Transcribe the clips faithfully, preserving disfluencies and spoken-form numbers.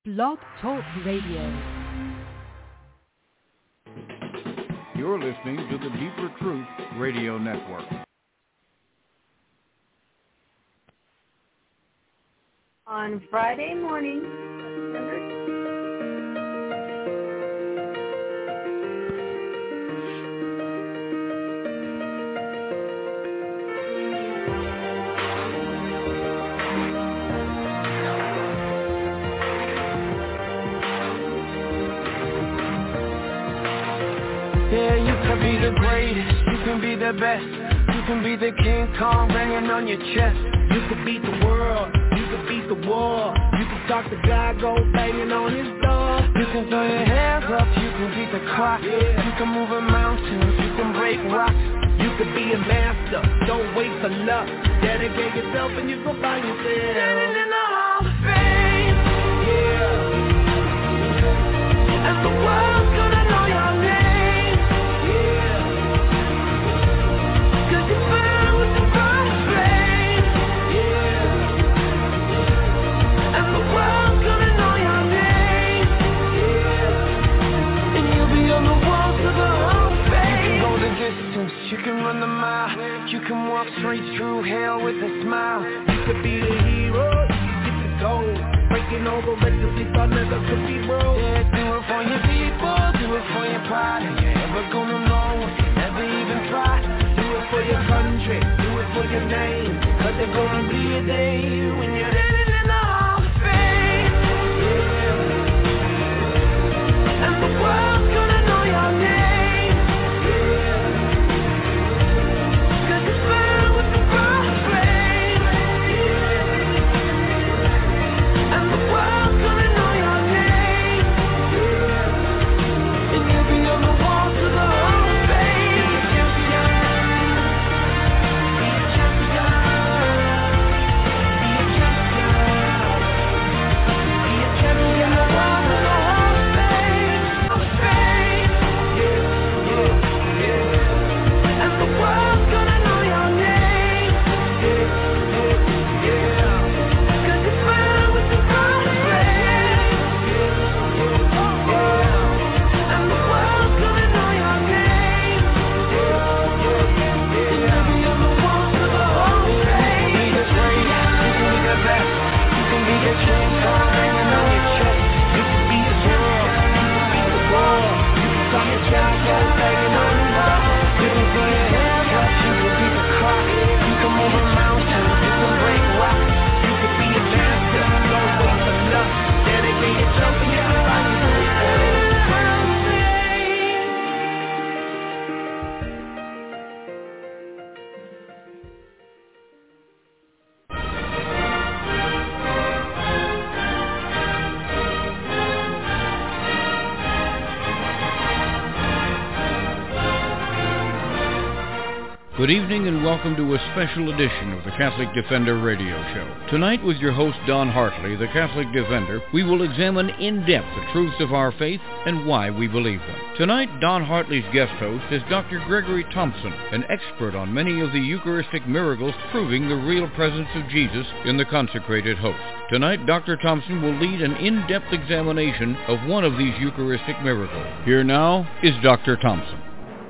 Blog Talk Radio. You're listening to the Deeper Truth Radio Network. On Friday morning, December Yeah, you can be the greatest, you can be the best, you can be the King Kong banging on your chest. You can beat the world, you can beat the war, you can talk to God, go banging on his door. You can throw your hands up, you can beat the clock, yeah. You can move a mountain, you can break rocks. You can be a master, don't wait for luck. Dedicate yourself and you go find yourself standing in the Hall of Fame. Yeah. And the world's gonna know your name. You can run the mile, you can walk straight through hell with a smile. You could be the hero, you can get the gold. Breaking over legacy, thought never could be broke. Yeah, do it for your people, do it for your pride. And you're never gonna know if you never even try. Do it for your country, do it for your name. Cause there's gonna be a day when you're living in the Hall of Fame. Yeah. And the world's gonna know your name. Good evening and welcome to a special edition of the Catholic Defender radio show. Tonight with your host Don Hartley, the Catholic Defender, we will examine in depth the truths of our faith and why we believe them. Tonight, Don Hartley's guest host is Doctor Gregory Thompson, an expert on many of the Eucharistic miracles proving the real presence of Jesus in the consecrated host. Tonight, Doctor Thompson will lead an in-depth examination of one of these Eucharistic miracles. Here now is Doctor Thompson.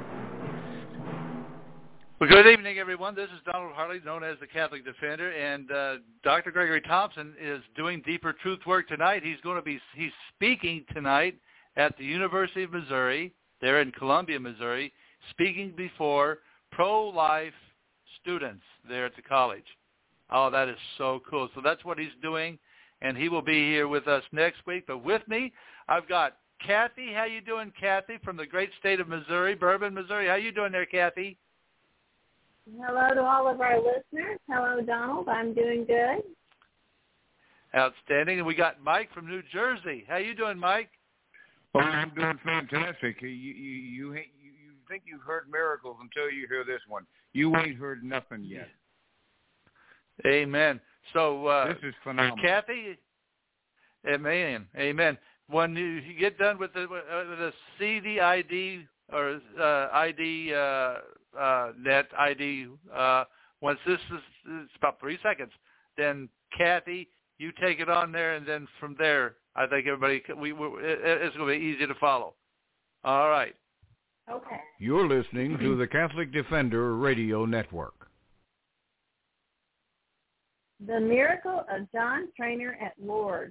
Well, good evening, everyone. This is Donald Hartley, known as the Catholic Defender, and uh, Doctor Gregory Thompson is doing Deeper Truth work tonight. He's going to be he's speaking tonight at the University of Missouri. They're in Columbia, Missouri, speaking before pro-life students there at the college. Oh, that is so cool. So that's what he's doing, and he will be here with us next week. But with me, I've got Kathy. How you doing, Kathy, from the great state of Missouri, Bourbon, Missouri? How you doing there, Kathy? Hello to all of our listeners. Hello, Donald. I'm doing good. Outstanding. And we got Mike from New Jersey. How you doing, Mike? Oh, I'm doing fantastic. You you you you, you think you've heard miracles until you hear this one. You ain't heard nothing yet. Amen. So uh, this is phenomenal, Kathy. Amen. Amen. When you get done with the, with the C D I D or uh, I D uh, uh, net I D, uh, once this is it's about three seconds, then Kathy, You take it on there, and then from there, I think everybody, we, we it's going to be easy to follow. All right. Okay. You're listening to the Catholic Defender Radio Network. The Miracle of John Trainer at Lourdes.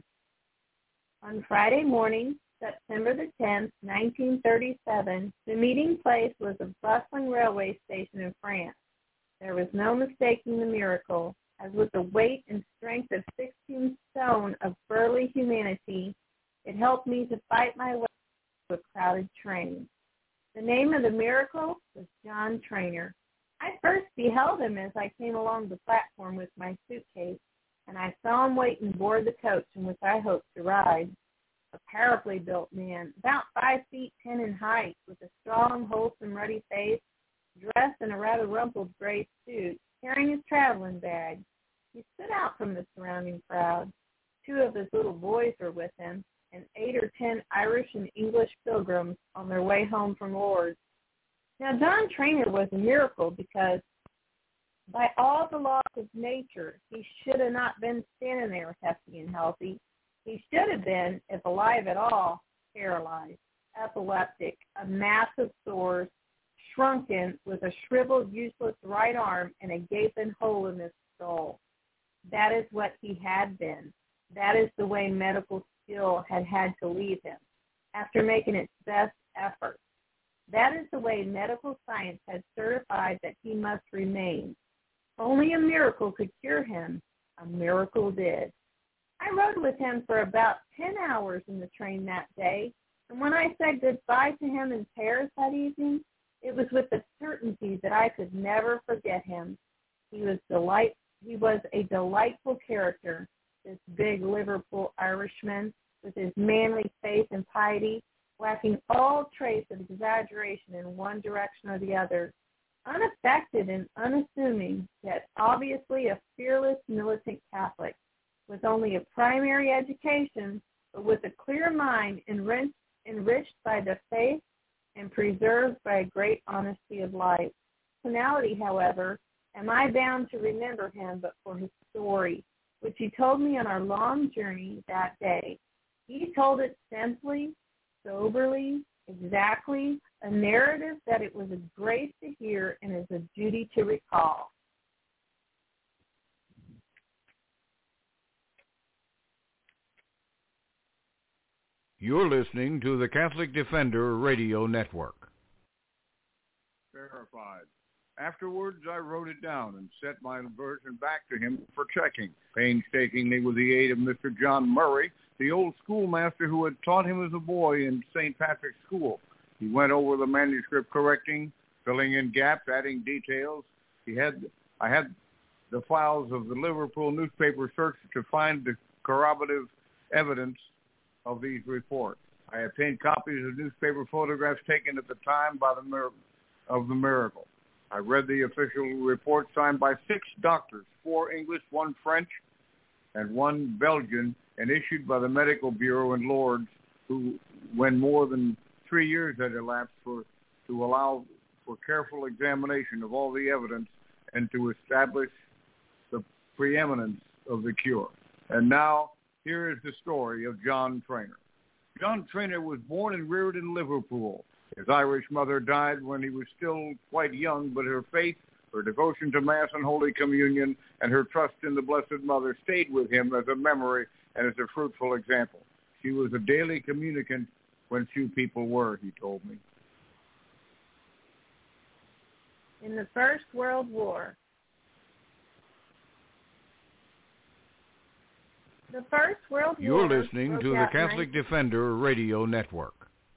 On Friday morning, September the tenth, nineteen thirty-seven, the meeting place was a bustling railway station in France. There was no mistaking the miracle, as with the weight and strength of sixteen stone of burly humanity, it helped me to fight my way through a crowded train. The name of the miracle was John Trainer. I first beheld him as I came along the platform with my suitcase, and I saw him waiting aboard the coach in which I hoped to ride. A powerfully built man, about five feet ten in height, with a strong, wholesome, ruddy face, dressed in a rather rumpled gray suit, carrying his traveling bag. He stood out from the surrounding crowd. Two of his little boys were with him, and eight or ten Irish and English pilgrims on their way home from Lourdes. Now, John Trainer was a miracle because by all the laws of nature, he should have not been standing there hefty and healthy. He should have been, if alive at all, paralyzed, epileptic, a mass of sores, shrunken, with a shriveled, useless right arm and a gaping hole in his skull. That is what he had been. That is the way medical skill had had to leave him, after making its best effort. That is the way medical science had certified that he must remain. Only a miracle could cure him. A miracle did. I rode with him for about ten hours in the train that day, and when I said goodbye to him in Paris that evening, it was with the certainty that I could never forget him. He was delight. He was a delightful character, this big Liverpool Irishman, with his manly faith and piety, lacking all trace of exaggeration in one direction or the other, unaffected and unassuming, yet obviously a fearless militant Catholic, with only a primary education, but with a clear mind enriched, enriched by the faith and preserved by a great honesty of life. Personality, however, am I bound to remember him but for his story, which he told me on our long journey that day. He told it simply, soberly, exactly, a narrative that it was a grace to hear and is a duty to recall. You're listening to the Catholic Defender Radio Network. Verified. Afterwards, I wrote it down and sent my version back to him for checking, painstakingly with the aid of Mister John Murray, the old schoolmaster who had taught him as a boy in Saint Patrick's School. He went over the manuscript, correcting, filling in gaps, adding details. He had, I had the files of the Liverpool newspaper searched to find the corroborative evidence of these reports. I obtained copies of newspaper photographs taken at the time by the mir- of the miracle. I read the official report signed by six doctors, four English, one French, and one Belgian, and issued by the Medical Bureau in Lourdes, who, when more than three years had elapsed, for to allow for careful examination of all the evidence and to establish the preeminence of the cure. And now, here is the story of John Trainer. John Trainer was born and reared in Liverpool. His Irish mother died when he was still quite young, but her faith, her devotion to Mass and Holy Communion, and her trust in the Blessed Mother stayed with him as a memory and as a fruitful example. She was a daily communicant when few people were, he told me. In the First World War, the First World You're War listening to the Catholic Defender Radio Network.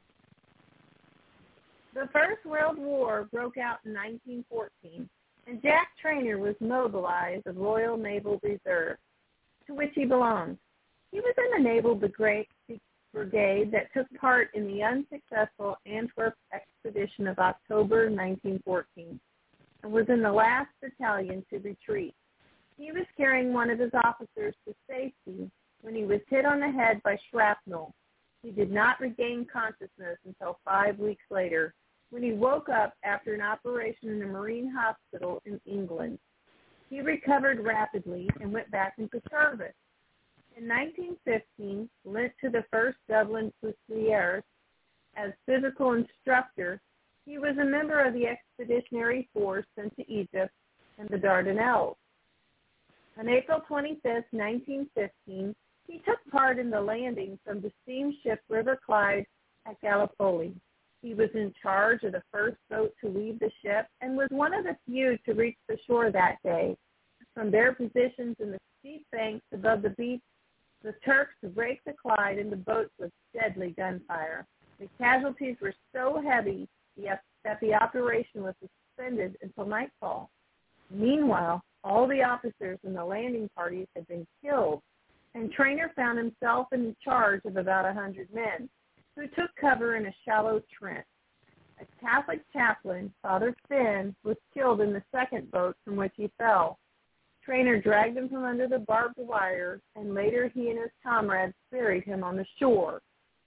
The First World War broke out in nineteen fourteen, and Jack Trainer was mobilized of Royal Naval Reserve, to which he belonged. He was in the Naval Brigade that took part in the unsuccessful Antwerp expedition of October nineteen fourteen, and was in the last battalion to retreat. He was carrying one of his officers to safety when he was hit on the head by shrapnel. He did not regain consciousness until five weeks later, when he woke up after an operation in a Marine hospital in England. He recovered rapidly and went back into service. In nineteen fifteen, lent to the first Dublin Fusiliers as physical instructor, he was a member of the expeditionary force sent to Egypt and the Dardanelles. On April twenty-fifth, nineteen fifteen, he took part in the landing from the steamship River Clyde at Gallipoli. He was in charge of the first boat to leave the ship and was one of the few to reach the shore that day. From their positions in the steep banks above the beach, the Turks raked the Clyde and the boats with deadly gunfire. The casualties were so heavy that the operation was suspended until nightfall. Meanwhile, all the officers in the landing parties had been killed, and Traynor found himself in charge of about a hundred men, who took cover in a shallow trench. A Catholic chaplain, Father Finn, was killed in the second boat from which he fell. Traynor dragged him from under the barbed wire, and later he and his comrades buried him on the shore.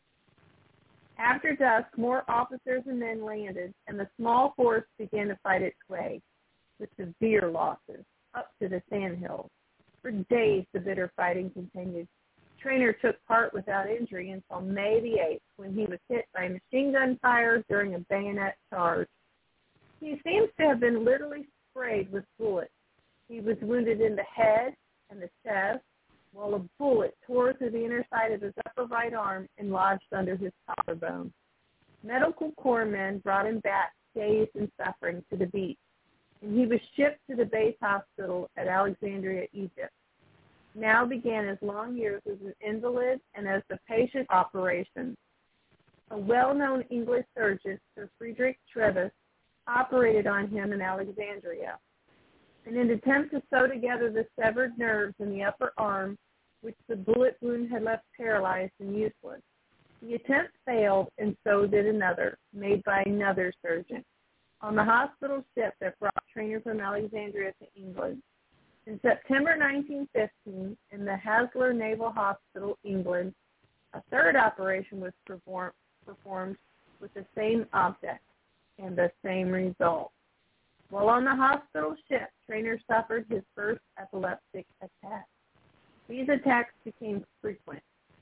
After dusk, more officers and men landed, and the small force began to fight its way, with severe losses, up to the sandhills. For days, the bitter fighting continued. Traynor took part without injury until May the eighth, when he was hit by machine gun fire during a bayonet charge. He seems to have been literally sprayed with bullets. He was wounded in the head and the chest, while a bullet tore through the inner side of his upper right arm and lodged under his collarbone. Medical corps men brought him back, dazed and suffering, to the beach, and he was shipped to the base hospital at Alexandria, Egypt. Now began his long years as an invalid and as the patient operation. A well-known English surgeon, Sir Friedrich Treves, operated on him in Alexandria. In an attempt to sew together the severed nerves in the upper arm, which the bullet wound had left paralyzed and useless, the attempt failed, and so did another, made by another surgeon, on the hospital ship that brought Traynor from Alexandria to England. In September nineteen fifteen, in the Haslar Naval Hospital, England, a third operation was perform- performed with the same object and the same result. While on the hospital ship, Traynor suffered his first epileptic attack. These attacks became frequent.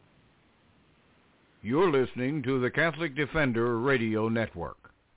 You're listening to the Catholic Defender Radio Network.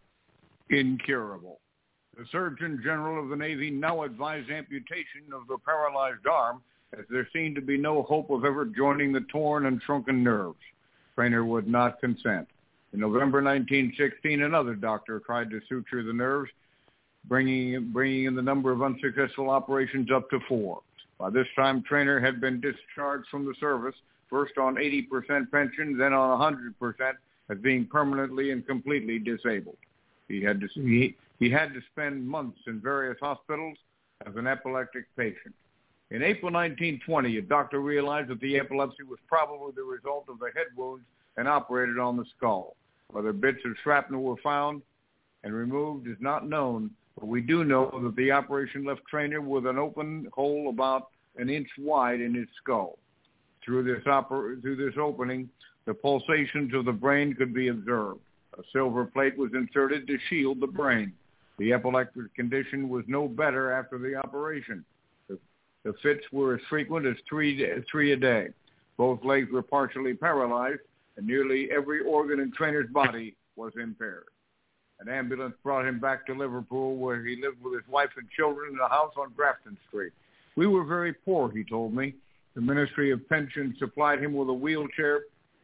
Incurable. The Surgeon General of the Navy now advised amputation of the paralyzed arm, as there seemed to be no hope of ever joining the torn and shrunken nerves. Traynor would not consent. In November nineteen sixteen, another doctor tried to suture the nerves, bringing, bringing in the number of unsuccessful operations up to four. By this time, Traynor had been discharged from the service, first on eighty percent pension, then on one hundred percent, as being permanently and completely disabled. He had to, he, he had to spend months in various hospitals as an epileptic patient. In April nineteen twenty, a doctor realized that the epilepsy was probably the result of the head wounds and operated on the skull. Whether bits of shrapnel were found and removed is not known, but we do know that the operation left Traynor with an open hole about an inch wide in his skull. Through this, oper- through this opening, the pulsations of the brain could be observed. A silver plate was inserted to shield the brain. The epileptic condition was no better after the operation. The, the fits were as frequent as three, three a day. Both legs were partially paralyzed, and nearly every organ in Traynor's body was impaired. An ambulance brought him back to Liverpool, where he lived with his wife and children in a house on Grafton Street. We were very poor, he told me. The Ministry of Pensions supplied him with a wheelchair.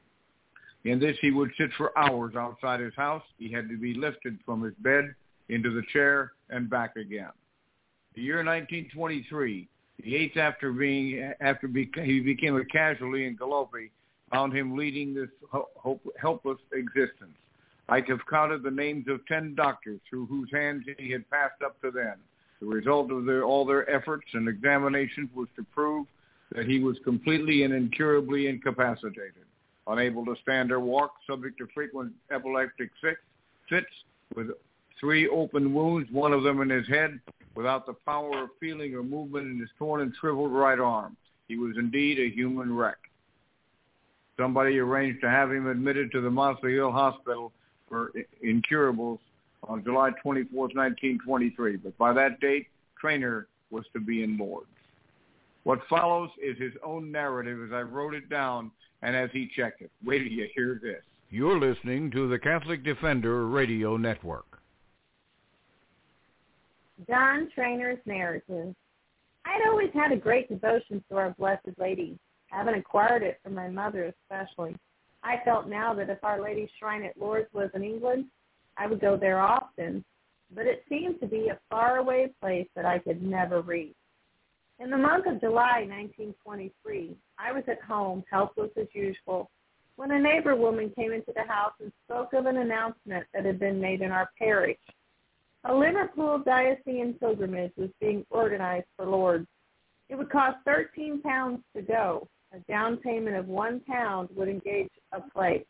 In this, he would sit for hours outside his house. He had to be lifted from his bed into the chair and back again. The year nineteen twenty-three, the eighth after being after be, he became a casualty in Gallipoli, found him leading this hope, helpless existence. I have counted the names of ten doctors through whose hands he had passed up to then. The result of their, all their efforts and examinations was to prove that he was completely and incurably incapacitated, unable to stand or walk, subject to frequent epileptic fits, with three open wounds, one of them in his head, without the power of feeling or movement in his torn and shriveled right arm. He was indeed a human wreck. Somebody arranged to have him admitted to the Montreal Hospital for incurables on July twenty-fourth, nineteen twenty-three. But by that date, Traynor was to be in Lourdes. What follows is his own narrative as I wrote it down and as he checked it. Wait till you hear this. You're listening to the Catholic Defender Radio Network. John Trainer's narrative. I'd always had a great devotion to our Blessed Lady, having acquired it from my mother especially. I felt now that if Our Lady's Shrine at Lourdes was in England, I would go there often, but it seemed to be a faraway place that I could never reach. In the month of July nineteen twenty-three, I was at home, helpless as usual, when a neighbor woman came into the house and spoke of an announcement that had been made in our parish. A Liverpool diocesan pilgrimage was being organized for Lourdes. It would cost thirteen pounds to go. A down payment of one pound would engage a place.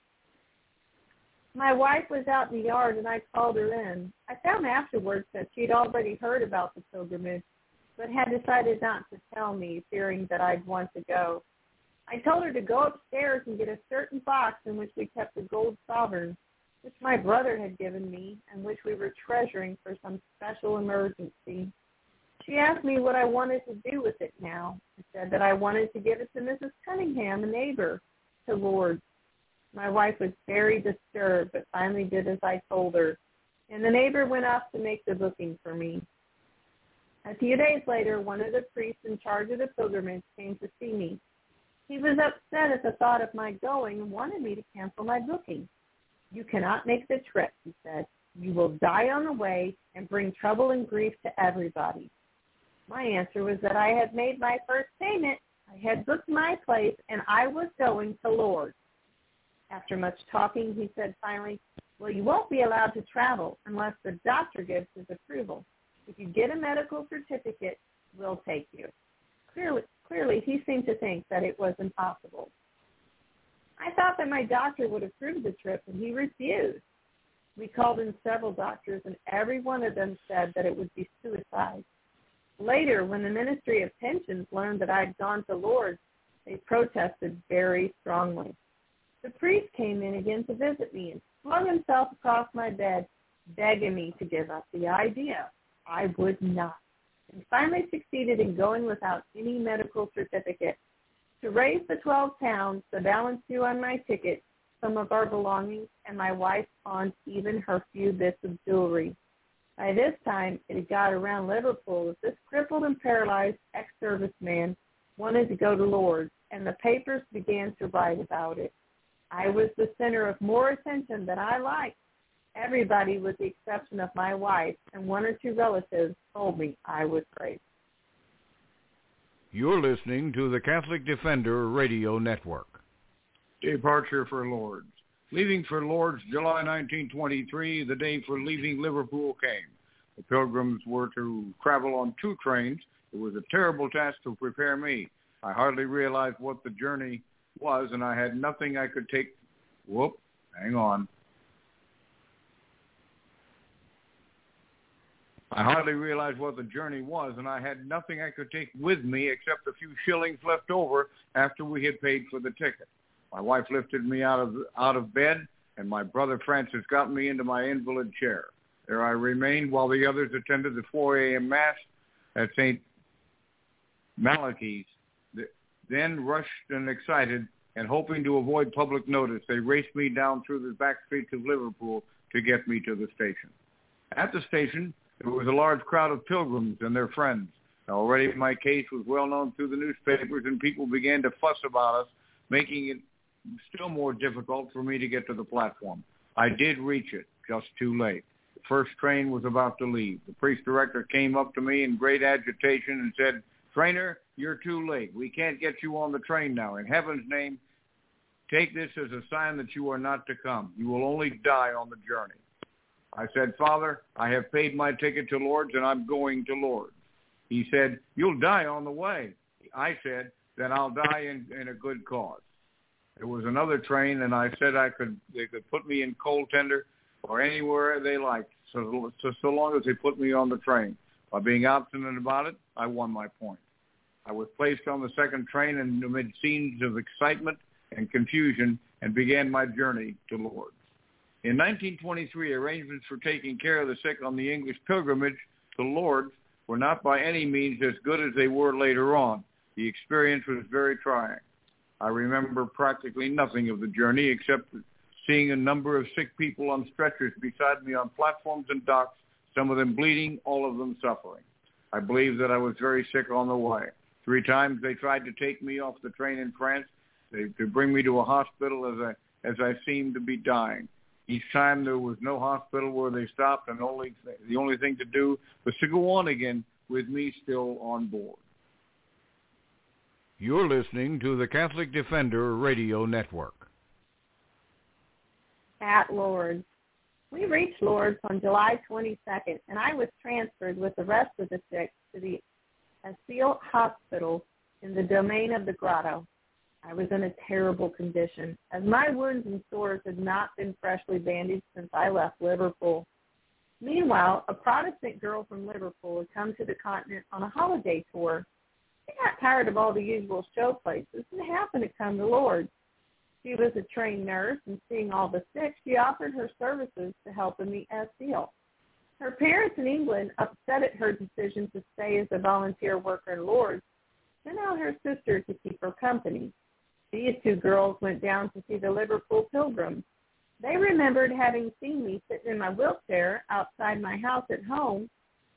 My wife was out in the yard, and I called her in. I found afterwards that she'd already heard about the pilgrimage, but had decided not to tell me, fearing that I'd want to go. I told her to go upstairs and get a certain box in which we kept a gold sovereign, which my brother had given me and which we were treasuring for some special emergency. She asked me what I wanted to do with it now. I said that I wanted to give it to Missus Cunningham, a neighbor, to Lourdes. My wife was very disturbed, but finally did as I told her, and the neighbor went off to make the booking for me. A few days later, one of the priests in charge of the pilgrimage came to see me. He was upset at the thought of my going and wanted me to cancel my booking. "You cannot make the trip," he said. "You will die on the way and bring trouble and grief to everybody." My answer was that I had made my first payment, I had booked my place, and I was going to Lourdes. After much talking, he said finally, "Well, you won't be allowed to travel unless the doctor gives his approval. If you get a medical certificate, we'll take you." Clearly, clearly, he seemed to think that it was impossible. I thought that my doctor would approve the trip, and he refused. We called in several doctors, and every one of them said that it would be suicide. Later, when the Ministry of Pensions learned that I had gone to Lourdes, they protested very strongly. The priest came in again to visit me and flung himself across my bed, begging me to give up the idea. I would not, and finally succeeded in going without any medical certificate. To raise the twelve pounds, the balance due on my ticket, some of our belongings, and my wife pawned even her few bits of jewelry. By this time, it had got around Liverpool that this crippled and paralyzed ex-serviceman wanted to go to Lourdes, and the papers began to write about it. I was the center of more attention than I liked. Everybody, with the exception of my wife and one or two relatives, told me I was great. You're listening to the Catholic Defender Radio Network. Departure for Lourdes. Leaving for Lourdes July nineteen twenty-three, the day for leaving Liverpool came. The pilgrims were to travel on two trains. It was a terrible task to prepare me. I hardly realized what the journey was, and I had nothing I could take. Whoop, hang on. I hardly realized what the journey was, and I had nothing I could take with me except a few shillings left over after we had paid for the ticket. My wife lifted me out of out of bed, and my brother Francis got me into my invalid chair. There I remained while the others attended the four a.m. Mass at Saint Malachy's. Then, rushed and excited, and hoping to avoid public notice, they raced me down through the back streets of Liverpool to get me to the station. At the station, there was a large crowd of pilgrims and their friends. Already my case was well known through the newspapers, and people began to fuss about us, making it still more difficult for me to get to the platform. I did reach it, just too late. The first train was about to leave. The priest director came up to me in great agitation and said, "Trainer, you're too late. We can't get you on the train now. In heaven's name, take this as a sign that you are not to come. You will only die on the journey." I said, "Father, I have paid my ticket to Lourdes, and I'm going to Lourdes." He said, "You'll die on the way." I said, "Then I'll die in, in a good cause." There was another train, and I said I could they could put me in coal tender or anywhere they liked, so, so, so long as they put me on the train. By being obstinate about it, I won my point. I was placed on the second train and amid scenes of excitement and confusion, and began my journey to Lourdes. In nineteen twenty-three, arrangements for taking care of the sick on the English pilgrimage to Lourdes were not by any means as good as they were later on. The experience was very trying. I remember practically nothing of the journey except seeing a number of sick people on stretchers beside me on platforms and docks, some of them bleeding, all of them suffering. I believe that I was very sick on the way. Three times they tried to take me off the train in France they, to bring me to a hospital as I, as I seemed to be dying. Each time there was no hospital where they stopped, and only th- the only thing to do was to go on again with me still on board. You're listening to the Catholic Defender Radio Network. At Lourdes. We reached Lourdes on July twenty-second, and I was transferred with the rest of the sick to the Asile Hospital in the domain of the Grotto. I was in a terrible condition, as my wounds and sores had not been freshly bandaged since I left Liverpool. Meanwhile, a Protestant girl from Liverpool had come to the continent on a holiday tour. She got tired of all the usual show places and happened to come to Lourdes. She was a trained nurse, and seeing all the sick, she offered her services to help in the Asile. Her parents in England, upset at her decision to stay as a volunteer worker in Lourdes, sent out her sister to keep her company. These two girls went down to see the Liverpool pilgrims. They remembered having seen me sitting in my wheelchair outside my house at home,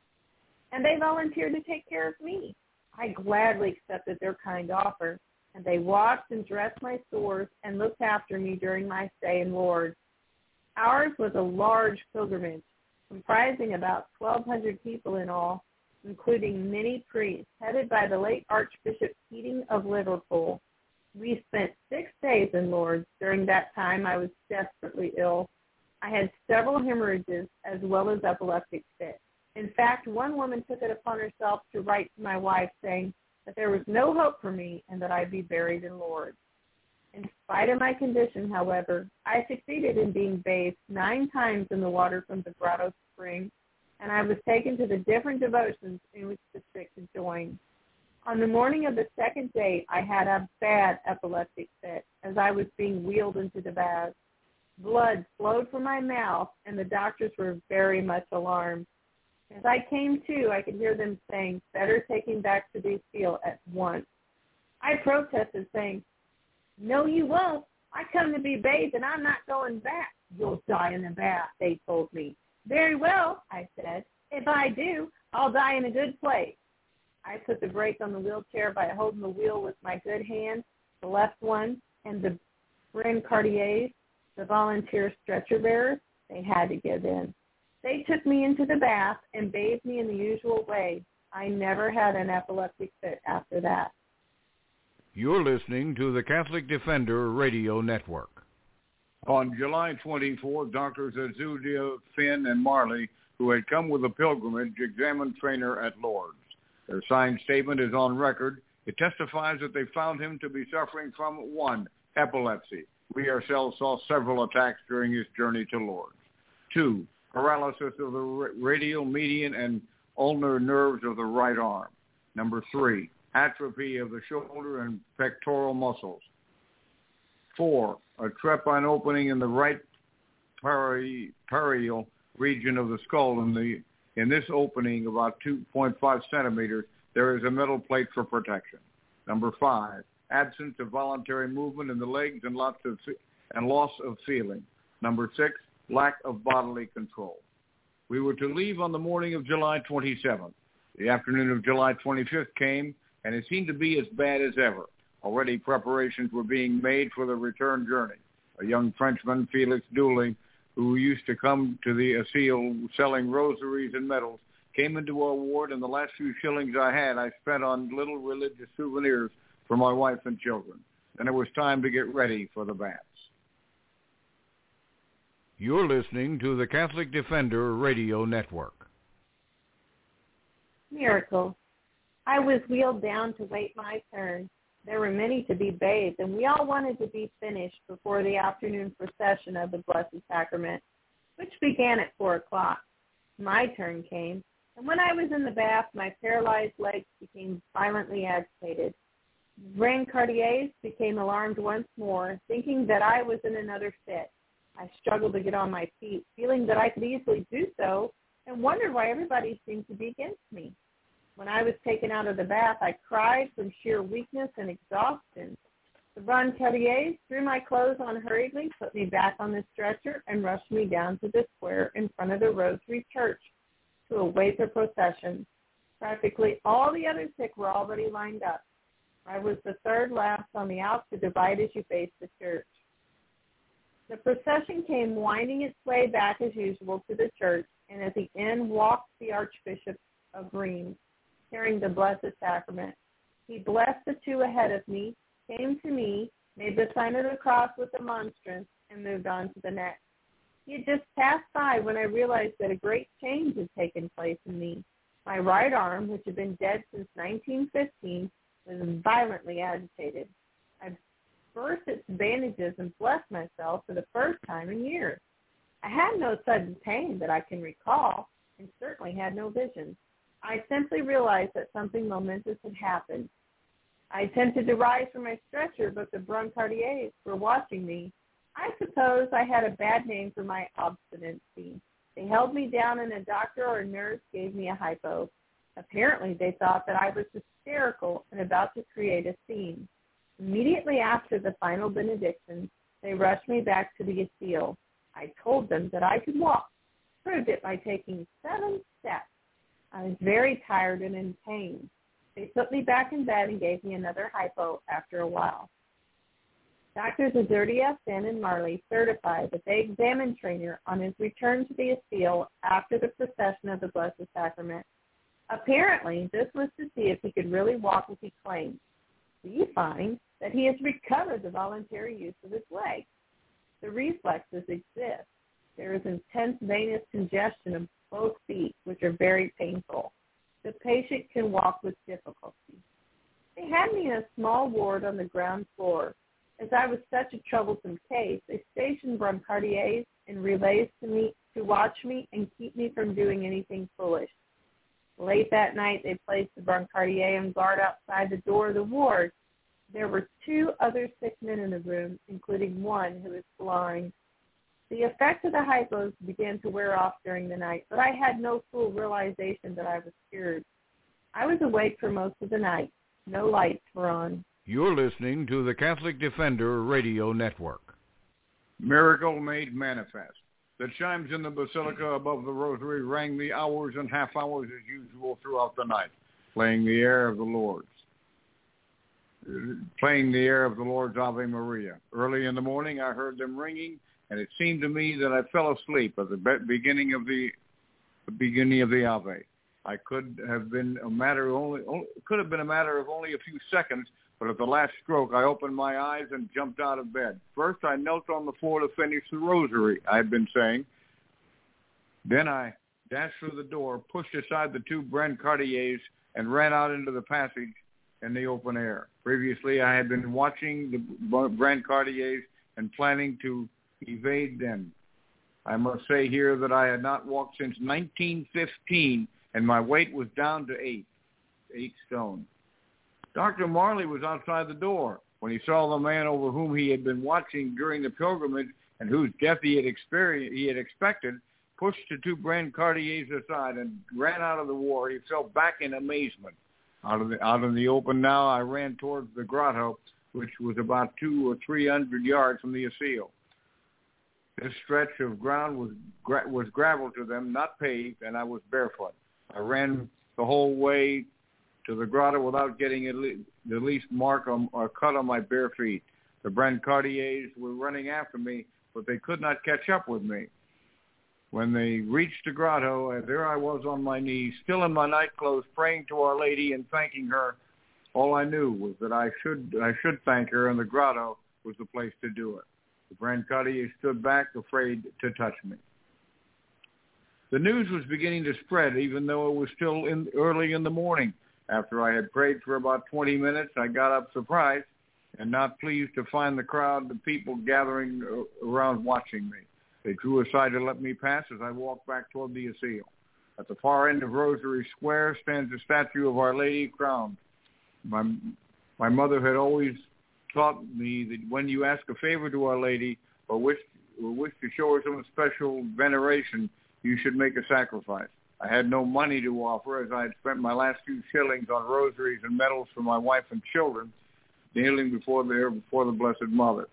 and they volunteered to take care of me. I gladly accepted their kind offer, and they washed and dressed my sores and looked after me during my stay in Lourdes. Ours was a large pilgrimage, comprising about twelve hundred people in all, including many priests, headed by the late Archbishop Keating of Liverpool. We spent six days in Lourdes. During that time, I was desperately ill. I had several hemorrhages as well as epileptic fits. In fact, one woman took it upon herself to write to my wife saying that there was no hope for me and that I'd be buried in Lourdes. In spite of my condition, however, I succeeded in being bathed nine times in the water from the Grotto Spring, and I was taken to the different devotions in which the sick could join. On the morning of the second day, I had a bad epileptic fit as I was being wheeled into the bath. Blood flowed from my mouth, and the doctors were very much alarmed. As I came to, I could hear them saying, "Better take him back to the Asile at once." I protested, saying, "No, you won't. I come to be bathed, and I'm not going back." "You'll die in the bath," they told me. "Very well," I said. "If I do, I'll die in a good place." I put the brake on the wheelchair by holding the wheel with my good hand, the left one, and the brancardiers, the volunteer stretcher bearers, they had to give in. They took me into the bath and bathed me in the usual way. I never had an epileptic fit after that. You're listening to the Catholic Defender Radio Network. On July twenty-fourth, Doctors Azudia, Finn, and Marley, who had come with a pilgrimage, examined Trainer at Lourdes. Their signed statement is on record. It testifies that they found him to be suffering from, one, epilepsy. We ourselves saw several attacks during his journey to Lourdes. Two, paralysis of the radial, median, and ulnar nerves of the right arm. Number three, atrophy of the shoulder and pectoral muscles. Four, a trepine opening in the right pari- parietal region of the skull. In, the, in this opening, about two point five centimeters, there is a metal plate for protection. Number five, absence of voluntary movement in the legs and, lots of, and loss of feeling. Number six, lack of bodily control. We were to leave on the morning of July twenty-seventh. The afternoon of July twenty-fifth came, and it seemed to be as bad as ever. Already preparations were being made for the return journey. A young Frenchman, Felix Dooley, who used to come to the Asile selling rosaries and medals, came into our ward, and the last few shillings I had I spent on little religious souvenirs for my wife and children. Then it was time to get ready for the baths. You're listening to the Catholic Defender Radio Network. Miracle. I was wheeled down to wait my turn. There were many to be bathed, and we all wanted to be finished before the afternoon procession of the Blessed Sacrament, which began at four o'clock. My turn came, and when I was in the bath, my paralyzed legs became violently agitated. Brancardiers became alarmed once more, thinking that I was in another fit. I struggled to get on my feet, feeling that I could easily do so, and wondered why everybody seemed to be against me. When I was taken out of the bath, I cried from sheer weakness and exhaustion. The Broncardiers threw my clothes on hurriedly, put me back on the stretcher, and rushed me down to the square in front of the Rosary Church to await the procession. Practically all the other sick were already lined up. I was the third last on the out to divide as you face the church. The procession came winding its way back as usual to the church, and at the end walked the Archbishop of Reims, carrying the Blessed Sacrament. He blessed the two ahead of me, came to me, made the sign of the cross with the monstrance, and moved on to the next. He had just passed by when I realized that a great change had taken place in me. My right arm, which had been dead since nineteen fifteen, was violently agitated. I burst its bandages and blessed myself for the first time in years. I had no sudden pain that I can recall, and certainly had no visions. I simply realized that something momentous had happened. I attempted to rise from my stretcher, but the Broncardiers were watching me. I suppose I had a bad name for my obstinacy. They held me down, and a doctor or a nurse gave me a hypo. Apparently, they thought that I was hysterical and about to create a scene. Immediately after the final benediction, they rushed me back to the asile. I told them that I could walk, proved it by taking seven steps. I was very tired and in pain. They put me back in bed and gave me another hypo after a while. Doctors Azurdia, Finn, and Marley certified that they examined Trainer on his return to the asile after the procession of the Blessed Sacrament. Apparently, this was to see if he could really walk as he claimed. We find that he has recovered the voluntary use of his legs. The reflexes exist. There is intense venous congestion of both feet, which are very painful. The patient can walk with difficulty. They had me in a small ward on the ground floor. As I was such a troublesome case, they stationed Broncardiers and relays to me to watch me and keep me from doing anything foolish. Late that night, they placed the Broncardier on guard outside the door of the ward. There were two other sick men in the room, including one who was blind. The effect of the hypos began to wear off during the night, but I had no full realization that I was cured. I was awake for most of the night. No lights were on. You're listening to the Catholic Defender Radio Network. Miracle made manifest. The chimes in the basilica above the rosary rang the hours and half hours as usual throughout the night, playing the air of the Lord's. Playing the air of the Lord's Ave Maria. Early in the morning, I heard them ringing, and it seemed to me that I fell asleep at the beginning of the, the beginning of the Ave. I could have been a matter of only could have been a matter of only a few seconds, but at the last stroke, I opened my eyes and jumped out of bed. First, I knelt on the floor to finish the rosary I had been saying. Then I dashed through the door, pushed aside the two Broncardiers, and ran out into the passage in the open air. Previously, I had been watching the Broncardiers and planning to evade them. I must say here that I had not walked since nineteen fifteen, and my weight was down to eight, eight stone. Doctor Marley was outside the door. When he saw the man over whom he had been watching during the pilgrimage and whose death he had experienced, he had expected, pushed the two Broncardiers aside and ran out of the war. He fell back in amazement. Out of the, out in the open now, I ran towards the grotto, which was about two or three hundred yards from the asile. This stretch of ground was gra- was gravel to them, not paved, and I was barefoot. I ran the whole way to the grotto without getting at le- the least mark on, or cut on my bare feet. The Broncardiers were running after me, but they could not catch up with me. When they reached the grotto, uh, there I was on my knees, still in my nightclothes, praying to Our Lady and thanking her. All I knew was that I should I should thank her, and the grotto was the place to do it. The Broncardiers stood back, afraid to touch me. The news was beginning to spread, even though it was still in, early in the morning. After I had prayed for about twenty minutes, I got up surprised and not pleased to find the crowd of people gathering around watching me. They drew aside to let me pass as I walked back toward the asile. At the far end of Rosary Square stands a statue of Our Lady crowned. My, my mother had always taught me that when you ask a favor to Our Lady or wish, or wish to show her some special veneration, you should make a sacrifice. I had no money to offer, as I had spent my last few shillings on rosaries and medals for my wife and children, kneeling before the, before the Blessed Mother.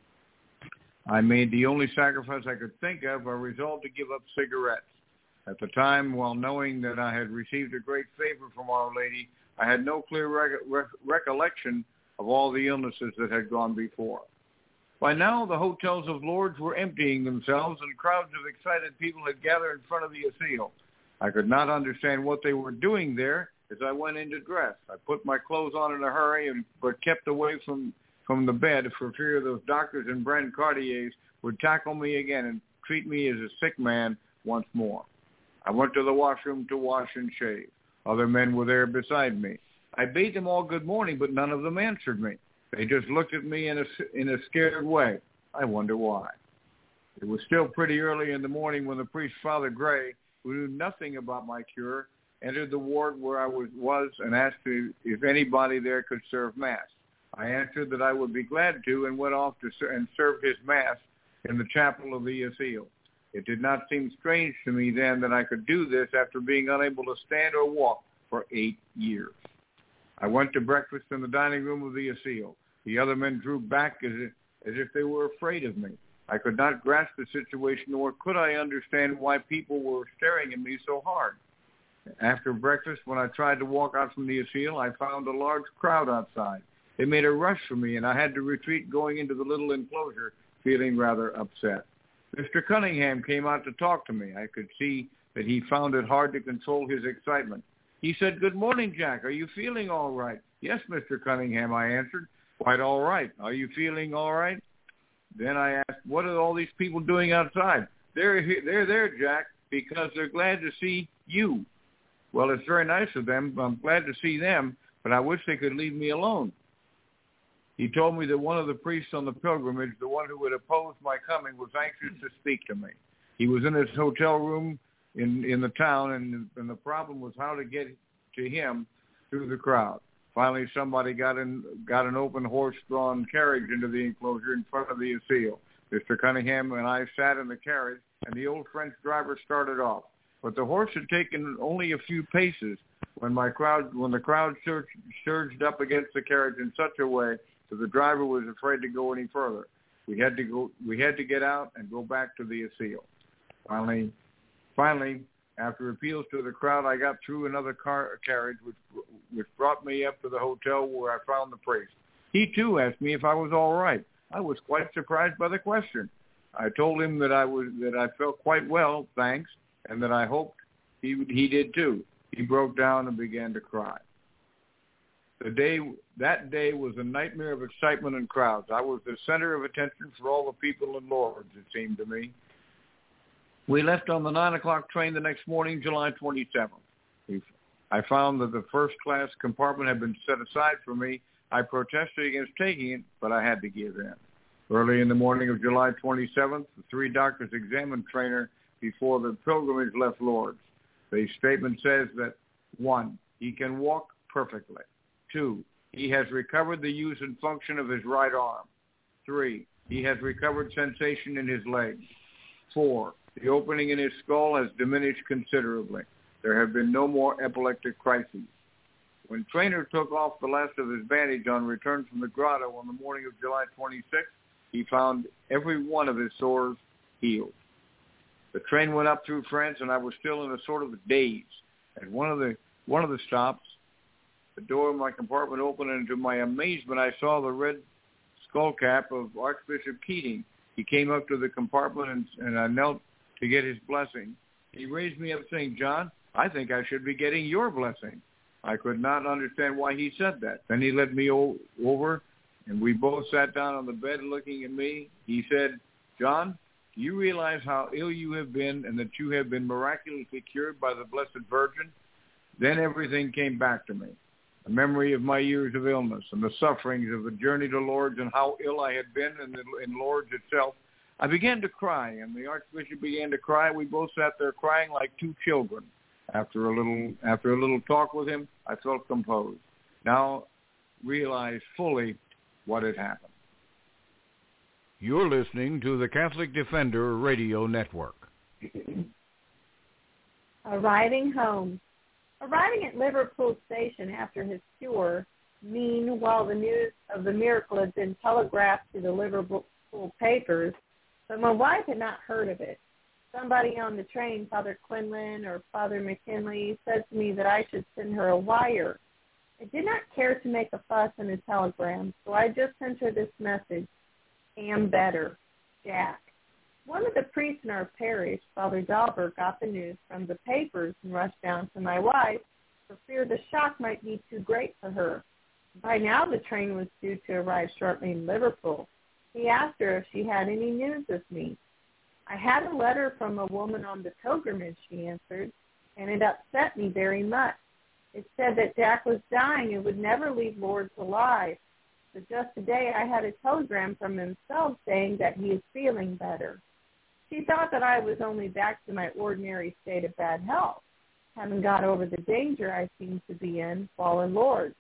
I made the only sacrifice I could think of. I resolved to give up cigarettes. At the time, while knowing that I had received a great favor from Our Lady, I had no clear re- re- recollection of all the illnesses that had gone before. By now, the hotels of Lourdes were emptying themselves, and crowds of excited people had gathered in front of the Asile. I could not understand what they were doing there as I went in to dress. I put my clothes on in a hurry, and, but kept away from, from the bed for fear those doctors in Brancardiers would tackle me again and treat me as a sick man once more. I went to the washroom to wash and shave. Other men were there beside me. I bade them all good morning, but none of them answered me. They just looked at me in a, in a scared way. I wonder why. It was still pretty early in the morning when the priest, Father Gray, who knew nothing about my cure, entered the ward where I was, was and asked if anybody there could serve Mass. I answered that I would be glad to and went off to ser- and served his Mass in the chapel of the Asile. It did not seem strange to me then that I could do this after being unable to stand or walk for eight years. I went to breakfast in the dining room of the Asile. The other men drew back as if, as if they were afraid of me. I could not grasp the situation, nor could I understand why people were staring at me so hard. After breakfast, when I tried to walk out from the Asile, I found a large crowd outside. They made a rush for me, and I had to retreat going into the little enclosure, feeling rather upset. Mister Cunningham came out to talk to me. I could see that he found it hard to control his excitement. He said, "Good morning, Jack. Are you feeling all right?" "Yes, Mister Cunningham," I answered. "Quite all right. Are you feeling all right?" Then I asked, "What are all these people doing outside?" They're here, they're there, Jack, because they're glad to see you." "Well, it's very nice of them. I'm glad to see them, but I wish they could leave me alone." He told me that one of the priests on the pilgrimage, the one who had opposed my coming, was anxious to speak to me. He was in his hotel room in, in the town, and, and the problem was how to get to him through the crowd. Finally, somebody got in, got an open horse-drawn carriage into the enclosure in front of the Asile. Mister Cunningham and I sat in the carriage, and the old French driver started off. But the horse had taken only a few paces when my crowd, when the crowd surged, surged up against the carriage in such a way that the driver was afraid to go any further. We had to go. We had to get out and go back to the Asile. Finally, finally, after appeals to the crowd, I got through another car carriage, which which brought me up to the hotel where I found the priest. He too asked me if I was all right. I was quite surprised by the question. I told him that I was that I felt quite well, thanks, and that I hoped he he did too. He broke down and began to cry. The day that day was a nightmare of excitement and crowds. I was the center of attention for all the people in Lourdes, it seemed to me. We left on the nine o'clock train the next morning, July twenty-seventh. I found that the first-class compartment had been set aside for me. I protested against taking it, but I had to give in. Early in the morning of July twenty-seventh, the three doctors examined Trainer before the pilgrimage left Lourdes. The statement says that, one, he can walk perfectly. Two, he has recovered the use and function of his right arm. Three, he has recovered sensation in his legs. Four, the opening in his skull has diminished considerably. There have been no more epileptic crises. When Trainer took off the last of his bandage on return from the grotto on the morning of July twenty-sixth, he found every one of his sores healed. The train went up through France, and I was still in a sort of daze. At one of the one of the stops, the door of my compartment opened, and to my amazement, I saw the red skull cap of Archbishop Keating. He came up to the compartment, and, and I knelt to get his blessing. He raised me up, saying, "John, I think I should be getting your blessing." I could not understand why he said that. Then he led me o- over, and we both sat down on the bed looking at me. He said, "John, do you realize how ill you have been and that you have been miraculously cured by the Blessed Virgin?" Then everything came back to me. The memory of my years of illness and the sufferings of the journey to Lourdes and how ill I had been in, the, in Lourdes itself. I began to cry, and the Archbishop began to cry. We both sat there crying like two children. After a little, after a little talk with him, I felt composed. Now realized fully what had happened. You're listening to the Catholic Defender Radio Network. Arriving home. Arriving at Liverpool Station after his cure, meanwhile the news of the miracle had been telegraphed to the Liverpool papers, but my wife had not heard of it. Somebody on the train, Father Quinlan or Father McKinley, said to me that I should send her a wire. I did not care to make a fuss in a telegram, so I just sent her this message: am better, Jack. One of the priests in our parish, Father Dauber, got the news from the papers and rushed down to my wife for fear the shock might be too great for her. By now the train was due to arrive shortly in Liverpool. He asked her if she had any news of me. I had a letter from a woman on the pilgrimage, she answered, and it upset me very much. It said that Jack was dying and would never leave Lourdes alive. But just today I had a telegram from himself saying that he is feeling better. She thought that I was only back to my ordinary state of bad health, having got over the danger I seemed to be in while in Lourdes.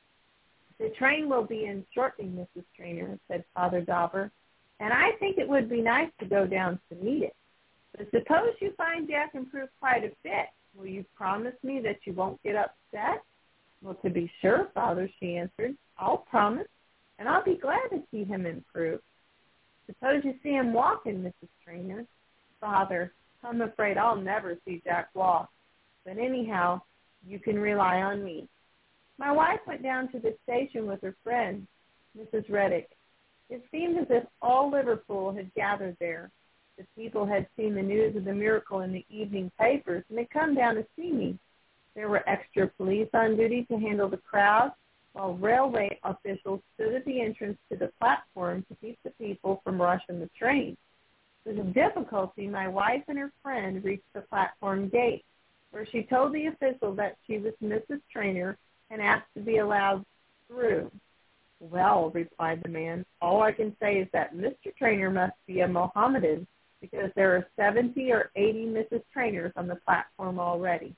The train will be in shortly, Missus Trainer, said Father Dauber, and I think it would be nice to go down to meet it. But suppose you find Jack improved quite a bit. Will you promise me that you won't get upset? Well, to be sure, Father, she answered. I'll promise, and I'll be glad to see him improve. Suppose you see him walking, Missus Trainer. Father, I'm afraid I'll never see Jack walk. But anyhow, you can rely on me. My wife went down to the station with her friend, Missus Reddick. It seemed as if all Liverpool had gathered there. The people had seen the news of the miracle in the evening papers and had come down to see me. There were extra police on duty to handle the crowd, while railway officials stood at the entrance to the platform to keep the people from rushing the train. With difficulty, my wife and her friend reached the platform gate, where she told the official that she was Missus Trainer and asked to be allowed through. Well, replied the man, all I can say is that Mister Trainer must be a Mohammedan, because there are seventy or eighty Missus Trainers on the platform already.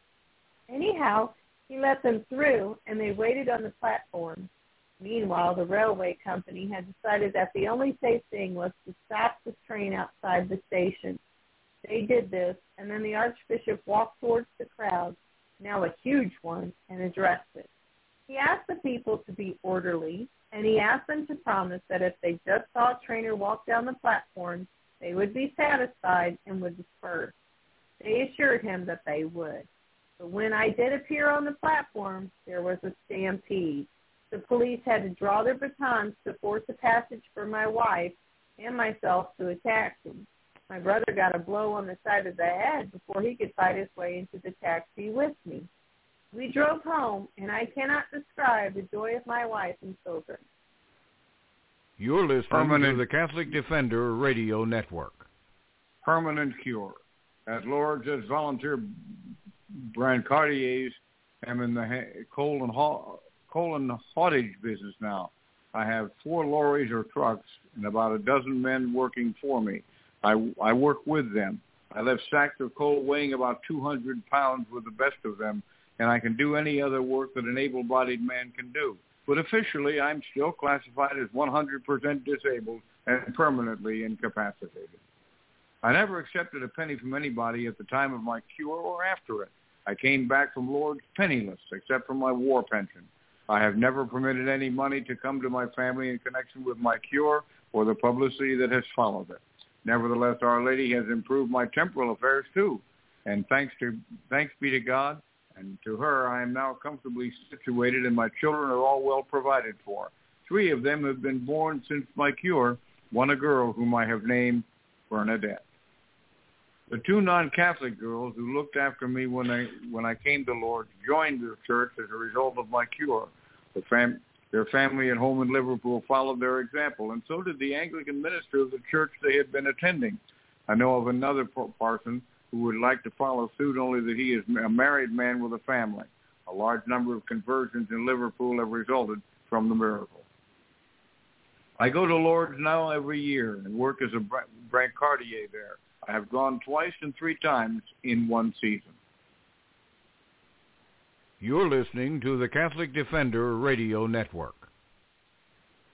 Anyhow, he let them through, and they waited on the platform. Meanwhile, the railway company had decided that the only safe thing was to stop the train outside the station. They did this, and then the Archbishop walked towards the crowd, now a huge one, and addressed it. He asked the people to be orderly, and he asked them to promise that if they just saw a trainer walk down the platform, they would be satisfied and would disperse. They assured him that they would. But when I did appear on the platform, there was a stampede. The police had to draw their batons to force a passage for my wife and myself to a taxi. My brother got a blow on the side of the head before he could fight his way into the taxi with me. We drove home, and I cannot describe the joy of my wife and children. You're listening Permanent. to the Catholic Defender Radio Network. Permanent cure. At Lourdes, as volunteer brancardiers, I'm in the ha- coal and ha- coal and haulage business now. I have four lorries or trucks and about a dozen men working for me. I, I work with them. I left sacks of coal weighing about two hundred pounds with the best of them, and I can do any other work that an able-bodied man can do. But officially, I'm still classified as one hundred percent disabled and permanently incapacitated. I never accepted a penny from anybody at the time of my cure or after it. I came back from Lourdes penniless, except for my war pension. I have never permitted any money to come to my family in connection with my cure or the publicity that has followed it. Nevertheless, Our Lady has improved my temporal affairs too, and thanks to thanks be to God, and to her I am now comfortably situated, and my children are all well provided for. Three of them have been born since my cure, one a girl whom I have named Bernadette. The two non-Catholic girls who looked after me when I when I came to Lourdes joined the church as a result of my cure. The fam- their family at home in Liverpool followed their example, and so did the Anglican minister of the church they had been attending. I know of another parson who would like to follow suit, only that he is a married man with a family. A large number of conversions in Liverpool have resulted from the miracle. I go to Lourdes now every year and work as a brancardier there. I have gone twice and three times in one season. You're listening to the Catholic Defender Radio Network.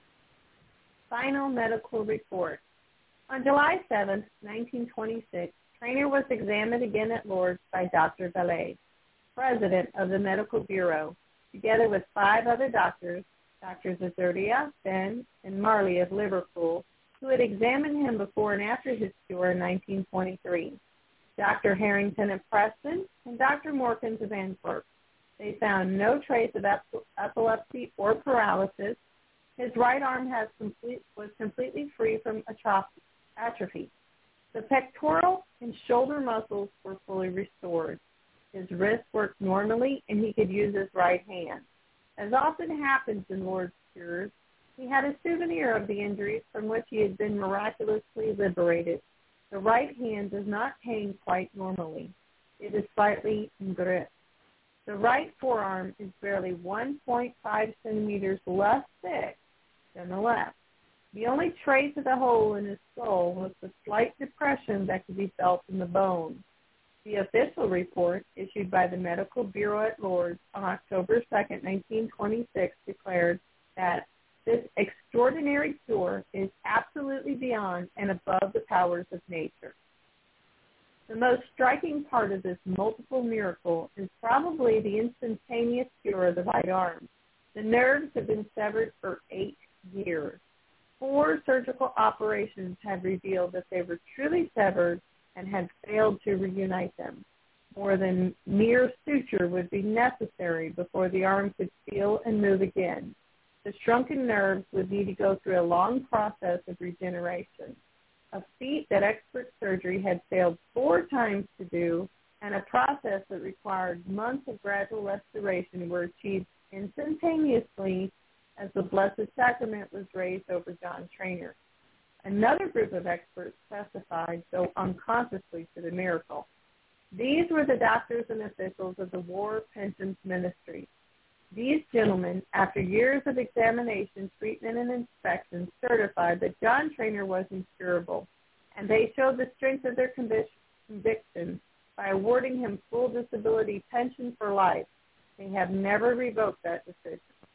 Final medical report. On July seventh, nineteen twenty-six, Trainer was examined again at Lourdes by Doctor Valet, president of the Medical Bureau, together with five other doctors, Doctors Azurdia, Ben, and Marley of Liverpool, who had examined him before and after his cure in nineteen twenty-three, Doctor Harrington of Preston, and Doctor Morkins of Antwerp. They found no trace of epilepsy or paralysis. His right arm has complete, was completely free from atrophy. The pectoral and shoulder muscles were fully restored. His wrist worked normally, and he could use his right hand. As often happens in Lourdes cures, he had a souvenir of the injuries from which he had been miraculously liberated. The right hand does not hang quite normally. It is slightly engripped. The right forearm is barely one point five centimeters less thick than the left. The only trace of the hole in his skull was the slight depression that could be felt in the bone. The official report issued by the Medical Bureau at Lourdes on October second, nineteen twenty-six, declared that this extraordinary cure is absolutely beyond and above the powers of nature. The most striking part of this multiple miracle is probably the instantaneous cure of the right arm. The nerves have been severed for eight years. Four surgical operations had revealed that they were truly severed and had failed to reunite them. More than mere suture would be necessary before the arm could feel and move again. The shrunken nerves would need to go through a long process of regeneration, a feat that expert surgery had failed four times to do, and a process that required months of gradual restoration were achieved instantaneously as the Blessed Sacrament was raised over John Trainer. Another group of experts testified, though unconsciously, to the miracle. These were the doctors and officials of the War Pensions Ministry. These gentlemen, after years of examination, treatment, and inspection, certified that John Trainer was incurable, and they showed the strength of their conviction by awarding him full disability pension for life. They have never revoked that decision.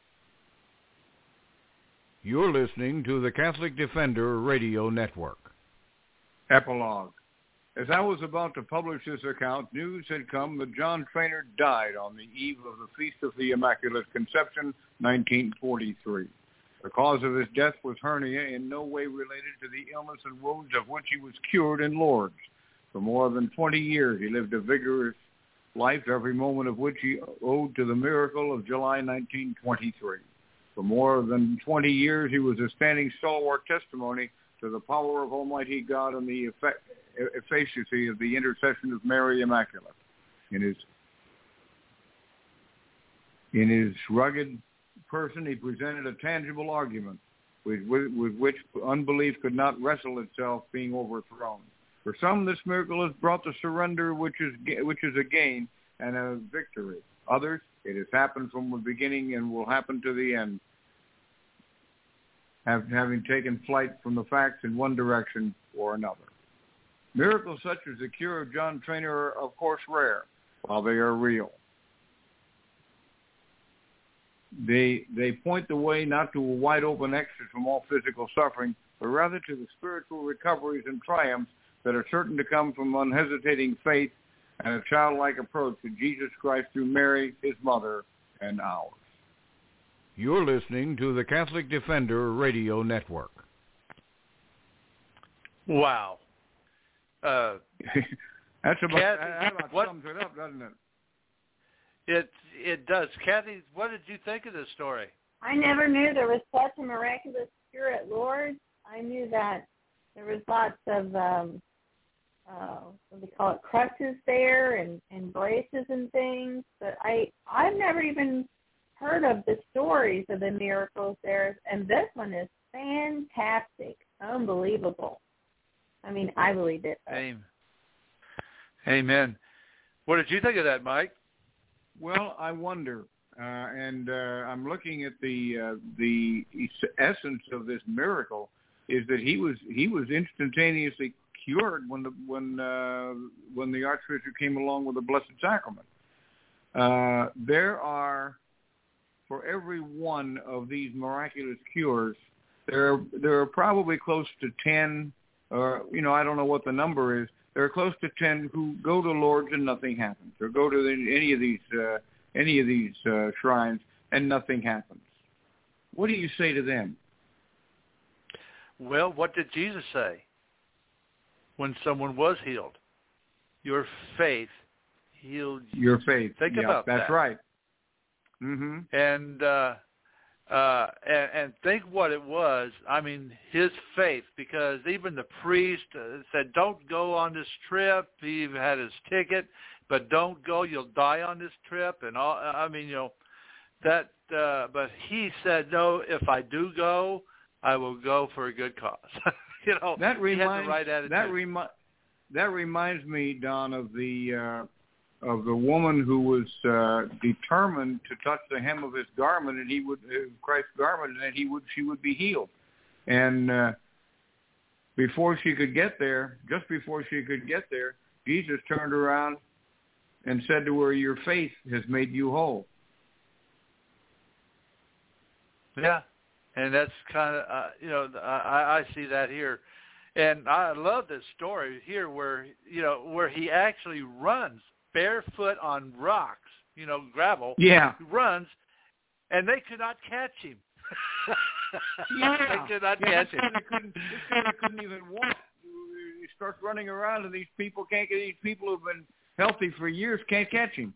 You're listening to the Catholic Defender Radio Network. Epilogue. As I was about to publish this account, news had come that John Trainer died on the eve of the Feast of the Immaculate Conception, nineteen forty-three. The cause of his death was hernia, in no way related to the illness and wounds of which he was cured in Lourdes. For more than twenty years, he lived a vigorous life, every moment of which he owed to the miracle of July nineteen twenty-three. For more than twenty years, he was a standing stalwart testimony to the power of Almighty God and the effect, efficacy of the intercession of Mary Immaculate. In his, in his rugged person, he presented a tangible argument with, with, with which unbelief could not wrestle itself, being overthrown. For some, this miracle has brought the surrender, which is which is a gain and a victory. Others, it has happened from the beginning and will happen to the end, have, having taken flight from the facts in one direction or another. Miracles such as the cure of John Trainer are, of course, rare, while they are real. They they point the way not to a wide-open exit from all physical suffering, but rather to the spiritual recoveries and triumphs that are certain to come from unhesitating faith and a childlike approach to Jesus Christ through Mary, his mother, and ours. You're listening to the Catholic Defender Radio Network. Wow. Uh, That's about, Kathy, that about what, sums it up, doesn't it? It it does. Kathy, what did you think of this story? I never knew there was such a miraculous cure at Lourdes. I knew that there was lots of, um, uh, what do they call it, crutches there and, and braces and things. But I, I've never even heard of the stories of the miracles there. And this one is fantastic, unbelievable. I mean, I believed it. Amen. Amen. What did you think of that, Mike? Well, I wonder, uh, and uh, I'm looking at the uh, the essence of this miracle is that he was he was instantaneously cured when the when uh, when the Archbishop came along with the Blessed Sacrament. Uh, there are, for every one of these miraculous cures, there there are probably close to ten or, you know, I don't know what the number is. There are close to ten who go to Lourdes and nothing happens, or go to the, any of these uh, any of these uh, shrines and nothing happens. What do you say to them? Well, what did Jesus say when someone was healed? Your faith healed you. Your faith. Think yeah, about that's that. That's right. Mm-hmm. And, uh, uh, and and think what it was. I mean, his faith, because even the priest uh, said, don't go on this trip. He had his ticket, but don't go. You'll die on this trip. And all, I mean, you know, that, uh, but he said, no, if I do go, I will go for a good cause. you know, that reminds, he had the right attitude. That, remi- that reminds me, Don, of the... Uh, of the woman who was uh, determined to touch the hem of his garment, and he would uh, Christ's garment, and he would she would be healed. And uh, before she could get there, just before she could get there, Jesus turned around and said to her, "Your faith has made you whole." Yeah, and that's kind of uh, you know I, I see that here, and I love this story here where you know where he actually runs barefoot on rocks, you know, gravel. Yeah. He runs, and they could not catch him. yeah. They could not yeah, catch him. This couldn't, this guy couldn't even walk. He starts running around, and these people can't get. These people who've been healthy for years can't catch him.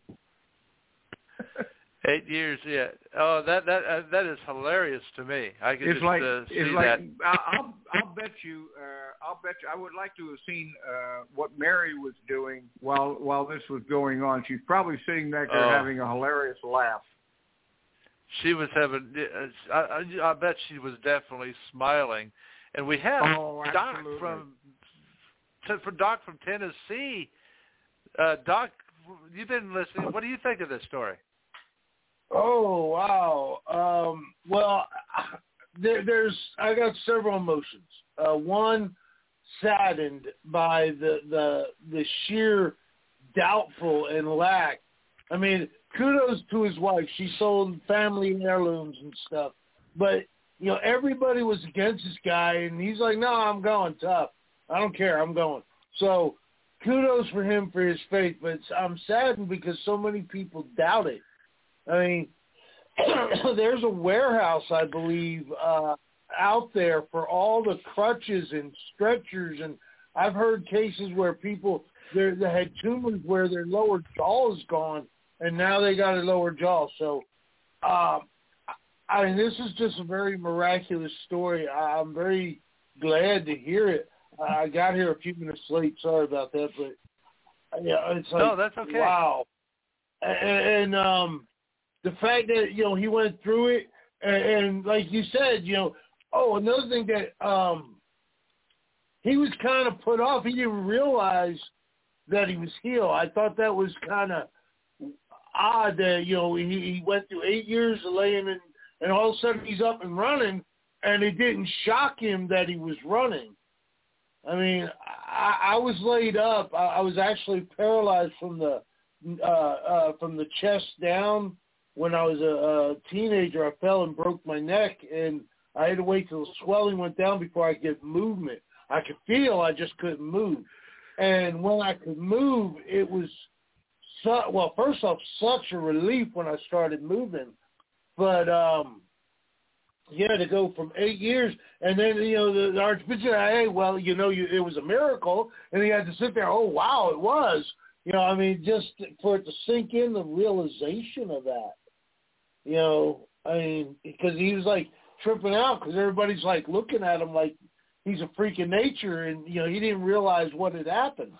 Eight years, yeah. Oh, that that uh, that is hilarious to me. I can it's just like, uh, see it's like, that. I'll I'll bet you. Uh, I'll bet you. I would like to have seen uh, what Mary was doing while while this was going on. She's probably sitting back there oh. having a hilarious laugh. She was having. I, I, I bet she was definitely smiling. And we have oh, Doc from from Doc from Tennessee. Uh, Doc, you've been listening. What do you think of this story? Oh, wow. Um, well, there, there's I got several emotions. Uh, one, saddened by the, the the sheer doubtful and lack. I mean, kudos to his wife. She sold family heirlooms and stuff. But, you know, everybody was against this guy, and he's like, no, I'm going tough. I don't care. I'm going. So kudos for him for his faith. But I'm saddened because so many people doubt it. I mean, there's a warehouse, I believe, uh, out there for all the crutches and stretchers, and I've heard cases where people they had tumors where their lower jaw is gone, and now they got a lower jaw. So, um, I mean, this is just a very miraculous story. I'm very glad to hear it. I got here a few minutes late. Sorry about that, but yeah, it's like, no, that's okay. Wow, and, and um. The fact that, you know, he went through it, and, and like you said, you know, oh, another thing that um, he was kind of put off. He didn't realize that he was healed. I thought that was kind of odd that, you know, he, he went through eight years of laying in, and all of a sudden he's up and running, and it didn't shock him that he was running. I mean, I, I was laid up. I, I was actually paralyzed from the uh, uh, from the chest down. When I was a, a teenager, I fell and broke my neck, and I had to wait till the swelling went down before I could get movement. I could feel, I just couldn't move. And when I could move, it was, su- well, first off, such a relief when I started moving. But, um, yeah, to go from eight years, and then, you know, the, the Archbishop, hey, well, you know, you, it was a miracle, and he had to sit there, oh, wow, it was. You know, I mean, just for it to sink in, the realization of that. You know, I mean, because he was like tripping out because everybody's like looking at him like he's a freak of nature, and you know he didn't realize what had happened.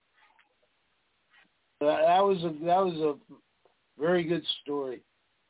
That, that was a that was a very good story.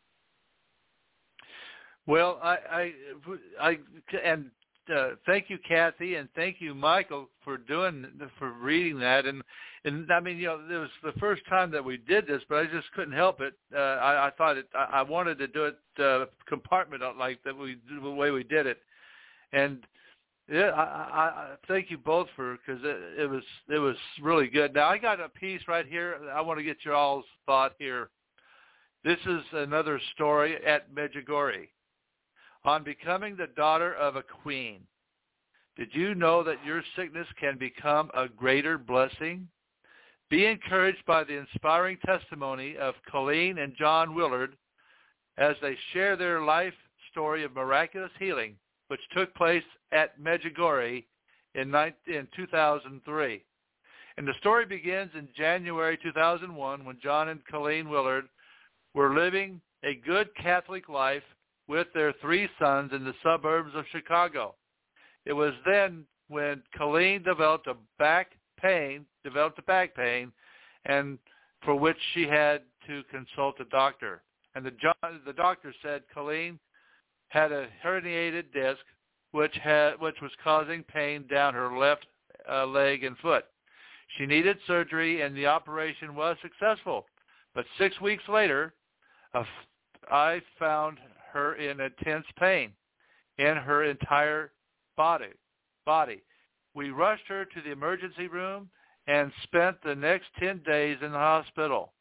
Well, I I, I and uh, thank you, Kathy, and thank you, Michael, for doing for reading that. And and I mean, you know, it was the first time that we did this, but I just couldn't help it. Uh, I, I thought it. I, I wanted to do it uh, compartment like that. We the way we did it, and yeah, I, I, I thank you both for because it, it was it was really good. Now I got a piece right here. I want to get your all's thought here. This is another story at Medjugorje. On becoming the daughter of a queen. Did you know that your sickness can become a greater blessing? Be encouraged by the inspiring testimony of Colleen and John Willard as they share their life story of miraculous healing, which took place at Medjugorje in two thousand three. And the story begins in January two thousand one when John and Colleen Willard were living a good Catholic life with their three sons in the suburbs of Chicago. It was then when Colleen developed a back pain, developed a back pain, and for which she had to consult a doctor. And the, the doctor said Colleen had a herniated disc, which had which was causing pain down her left uh, leg and foot. She needed surgery, and the operation was successful. But six weeks later, uh, I found her in intense pain in her entire body. Body. We rushed her to the emergency room and spent the next ten days in the hospital.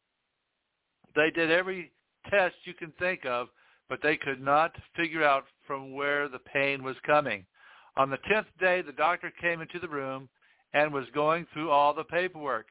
They did every test you can think of, but they could not figure out from where the pain was coming. On the tenth day, the doctor came into the room and was going through all the paperwork.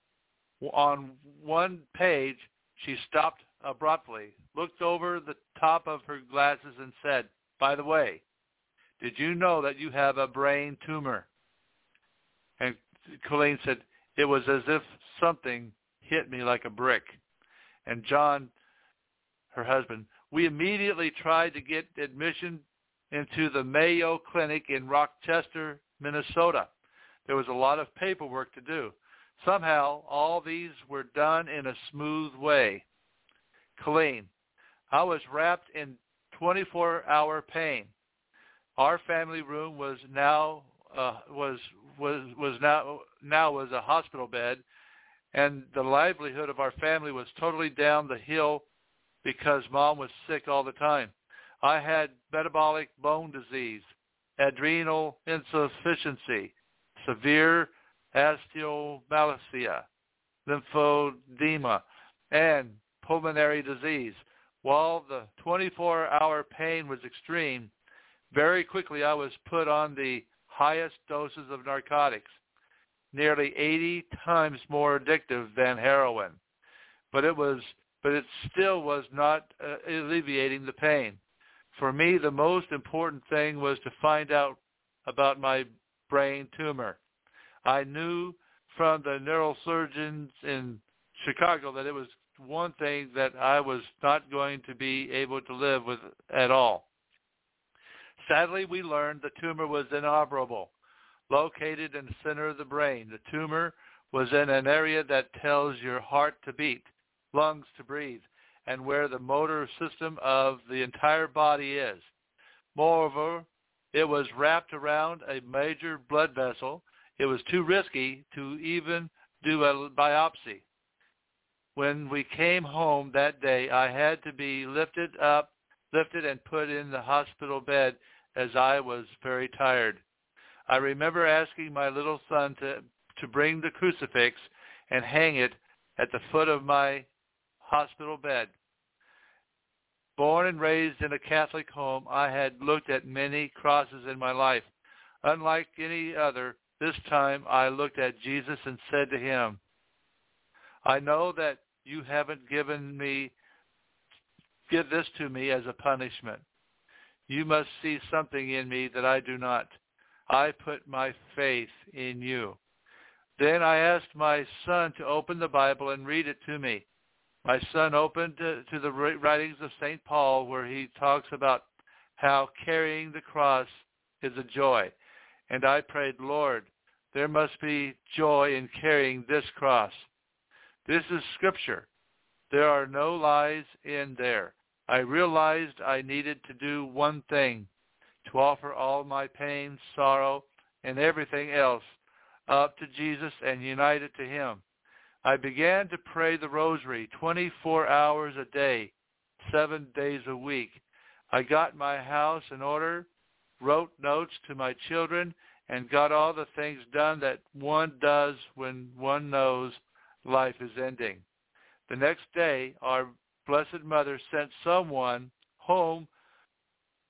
On one page, she stopped abruptly, looked over the top of her glasses and said, "By the way, did you know that you have a brain tumor?" And Colleen said, "It was as if something hit me like a brick." And John, her husband, "We immediately tried to get admission into the Mayo Clinic in Rochester, Minnesota. There was a lot of paperwork to do. Somehow, all these were done in a smooth way." Colleen, "I was wrapped in twenty-four hour pain. Our family room was now uh, was was was now now was a hospital bed, and the livelihood of our family was totally down the hill because Mom was sick all the time. I had metabolic bone disease, adrenal insufficiency, severe osteomalacia, lymphedema, and pulmonary disease. While the twenty-four hour pain was extreme, very quickly I was put on the highest doses of narcotics, nearly eighty times more addictive than heroin. But it was, but it still was not uh, alleviating the pain. For me, the most important thing was to find out about my brain tumor. I knew from the neurosurgeons in Chicago that it was one thing that I was not going to be able to live with at all. Sadly, we learned the tumor was inoperable, located in the center of the brain. The tumor was in an area that tells your heart to beat, lungs to breathe, and where the motor system of the entire body is. Moreover, it was wrapped around a major blood vessel. It was too risky to even do a biopsy. When we came home that day, I had to be lifted up, lifted and put in the hospital bed as I was very tired. I remember asking my little son to, to bring the crucifix and hang it at the foot of my hospital bed. Born and raised in a Catholic home, I had looked at many crosses in my life. Unlike any other, this time I looked at Jesus and said to him, "I know that you haven't given me, give this to me as a punishment. You must see something in me that I do not. I put my faith in you." Then I asked my son to open the Bible and read it to me. My son opened to, to the writings of Saint Paul, where he talks about how carrying the cross is a joy. And I prayed, "Lord, there must be joy in carrying this cross. This is Scripture. There are no lies in there." I realized I needed to do one thing, to offer all my pain, sorrow, and everything else up to Jesus and unite it to him. I began to pray the rosary twenty-four hours a day, seven days a week. I got my house in order, wrote notes to my children, and got all the things done that one does when one knows life is ending. The next day, our Blessed Mother sent someone home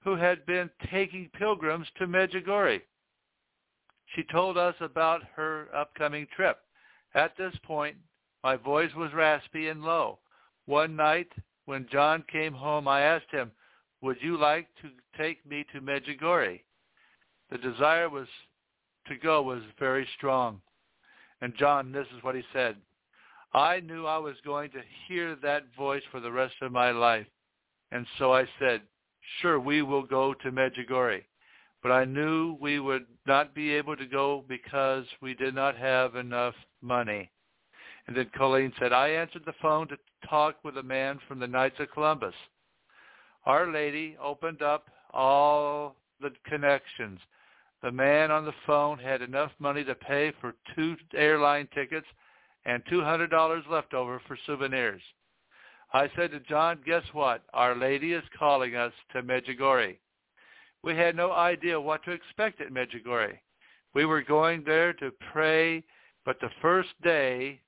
who had been taking pilgrims to Medjugorje. She told us about her upcoming trip. At this point, my voice was raspy and low. One night, when John came home, I asked him, "Would you like to take me to Medjugorje?" The desire was to go was very strong. And John, this is what he said. I knew I was going to hear that voice for the rest of my life. And so I said, "Sure, we will go to Medjugorje." But I knew we would not be able to go because we did not have enough money. And then Colleen said, I answered the phone to talk with a man from the Knights of Columbus. Our Lady opened up all the connections. The man on the phone had enough money to pay for two airline tickets and two hundred dollars left over for souvenirs. I said to John, guess what? Our Lady is calling us to Medjugorje. We had no idea what to expect at Medjugorje. We were going there to pray, but the first day,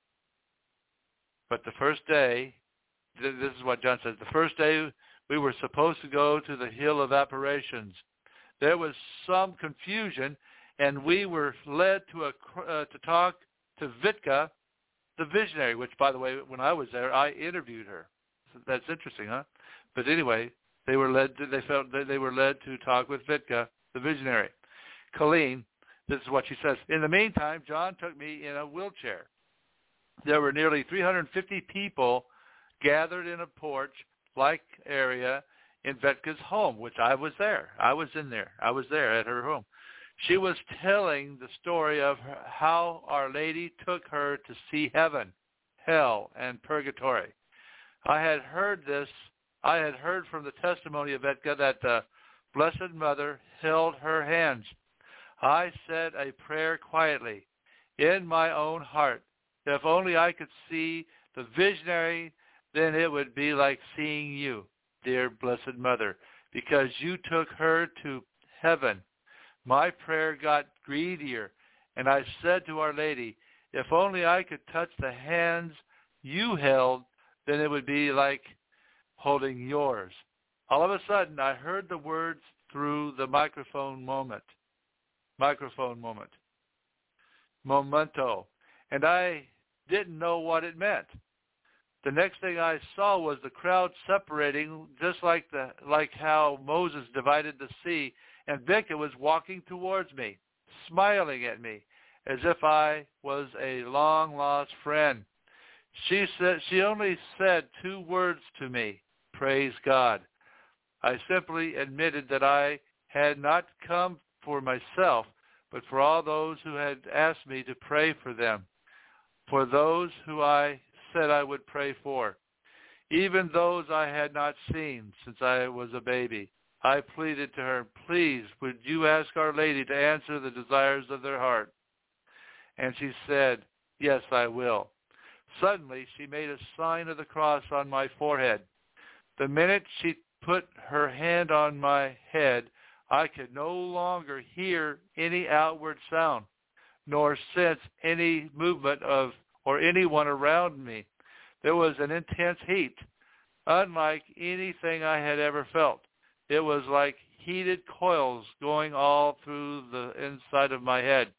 but the first day, this is what John says, the first day we were supposed to go to the Hill of Apparitions. There was some confusion, and we were led to a uh, to talk to Vitka, the visionary, which, by the way, when I was there, I interviewed her. So that's interesting, huh? But anyway, they were led. To, they felt that they were led to talk with Vitka, the visionary. Colleen, this is what she says. In the meantime, John took me in a wheelchair. There were nearly three hundred fifty people gathered in a porch-like area in Vetka's home, which I was there. I was in there. I was there at her home. She was telling the story of her, how Our Lady took her to see heaven, hell, and purgatory. I had heard this. I had heard from the testimony of Vetka that the Blessed Mother held her hands. I said a prayer quietly in my own heart. If only I could see the visionary, then it would be like seeing you, dear Blessed Mother, because you took her to heaven. My prayer got greedier, and I said to Our Lady, if only I could touch the hands you held, then it would be like holding yours. All of a sudden, I heard the words through the microphone moment. Microphone moment. Momento. And I didn't know what it meant. The next thing I saw was the crowd separating, just like the like how Moses divided the sea, and Vitka was walking towards me, smiling at me, as if I was a long-lost friend. She said she only said two words to me, praise God. I simply admitted that I had not come for myself, but for all those who had asked me to pray for them, for those who I said I would pray for, even those I had not seen since I was a baby. I pleaded to her, please, would you ask Our Lady to answer the desires of their heart? And she said, yes, I will. Suddenly, she made a sign of the cross on my forehead. The minute she put her hand on my head, I could no longer hear any outward sound, nor sense any movement of or anyone around me. There was an intense heat, unlike anything I had ever felt. It was like heated coils going all through the inside of my head.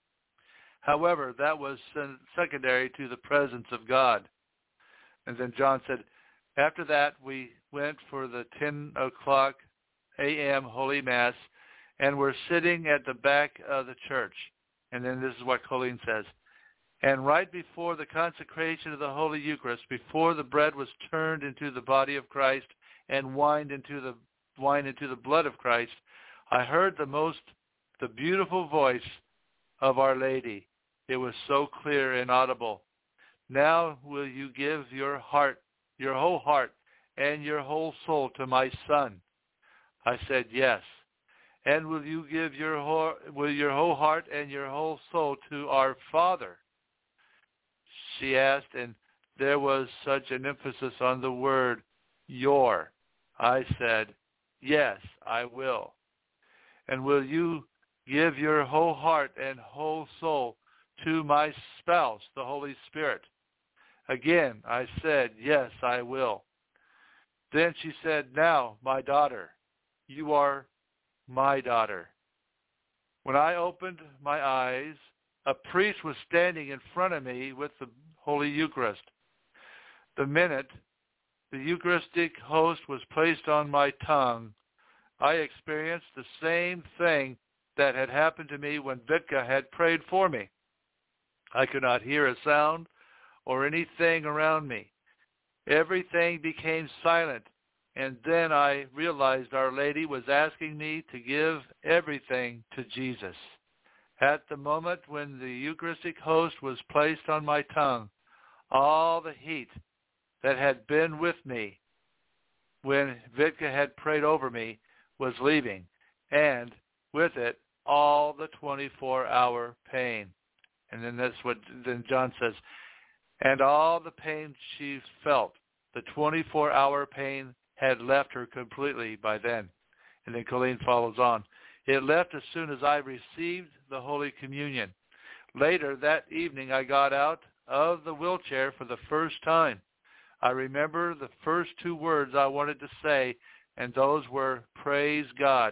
However, that was secondary to the presence of God. And then John said, after that, we went for the ten o'clock a m Holy Mass, and we're sitting at the back of the church. And then this is what Colleen says. And right before the consecration of the Holy Eucharist, before the bread was turned into the body of Christ and wine into the wine into the blood of Christ, I heard the most, the beautiful voice of Our Lady. It was so clear and audible. Now will you give your heart, your whole heart, and your whole soul to my Son? I said, yes. And will you give your whole, will your whole heart and your whole soul to our Father? She asked, and there was such an emphasis on the word, your. I said, yes, I will. And will you give your whole heart and whole soul to my spouse, the Holy Spirit? Again, I said, yes, I will. Then she said, now, my daughter, you are my daughter. When I opened my eyes, a priest was standing in front of me with the Holy Eucharist. The minute the Eucharistic host was placed on my tongue, I experienced the same thing that had happened to me when Vitka had prayed for me. I could not hear a sound or anything around me. Everything became silent, and then I realized Our Lady was asking me to give everything to Jesus. At the moment when the Eucharistic host was placed on my tongue, all the heat that had been with me when Vitka had prayed over me was leaving, and with it, all the twenty-four hour pain. And then that's what then John says, and all the pain she felt, the twenty-four hour pain had left her completely by then. And then Colleen follows on. It left as soon as I received the Holy Communion. Later that evening, I got out of the wheelchair for the first time. I remember the first two words I wanted to say, and those were, praise God.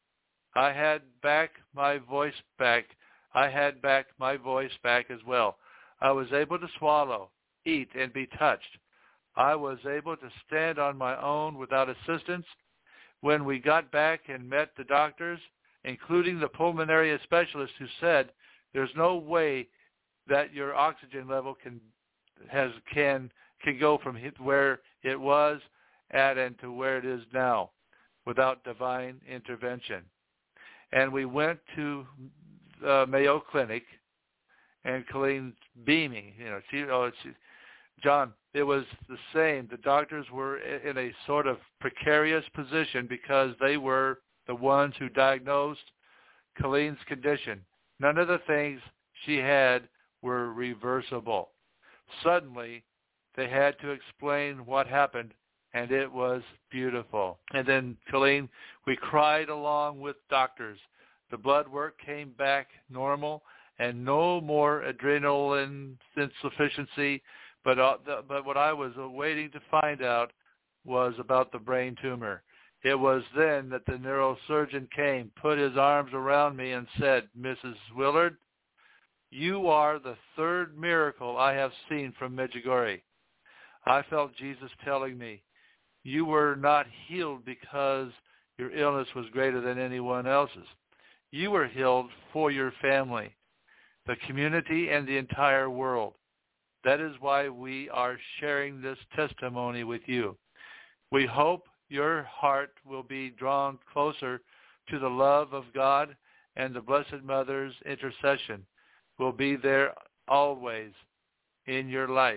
I had back my voice back. I had back my voice back as well. I was able to swallow, eat, and be touched. I was able to stand on my own without assistance. When we got back and met the doctors, including the pulmonary specialist who said, there's no way that your oxygen level can has can can go from where it was at and to where it is now without divine intervention. And we went to uh, Mayo Clinic, and Colleen's beaming. You know, she, oh, she, John, it was the same. The doctors were in a sort of precarious position because they were the ones who diagnosed Colleen's condition. None of the things she had were reversible. Suddenly, they had to explain what happened, and it was beautiful. And then, Colleen, we cried along with doctors. The blood work came back normal, and no more adrenaline insufficiency. But uh, the, but what I was waiting to find out was about the brain tumor. It was then that the neurosurgeon came, put his arms around me, and said, Missus Willard, you are the third miracle I have seen from Medjugorje. I felt Jesus telling me, you were not healed because your illness was greater than anyone else's. You were healed for your family, the community, and the entire world. That is why we are sharing this testimony with you. We hope your heart will be drawn closer to the love of God, and the Blessed Mother's intercession will be there always in your life.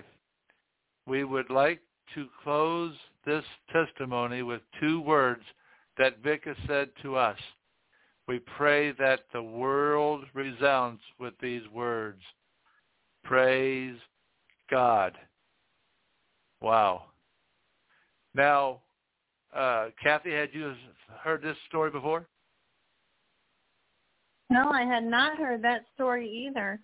We would like to close this testimony with two words that Vitka said to us. We pray that the world resounds with these words. Praise God. Wow. Now, uh, Kathy, had you heard this story before? No, I had not heard that story either.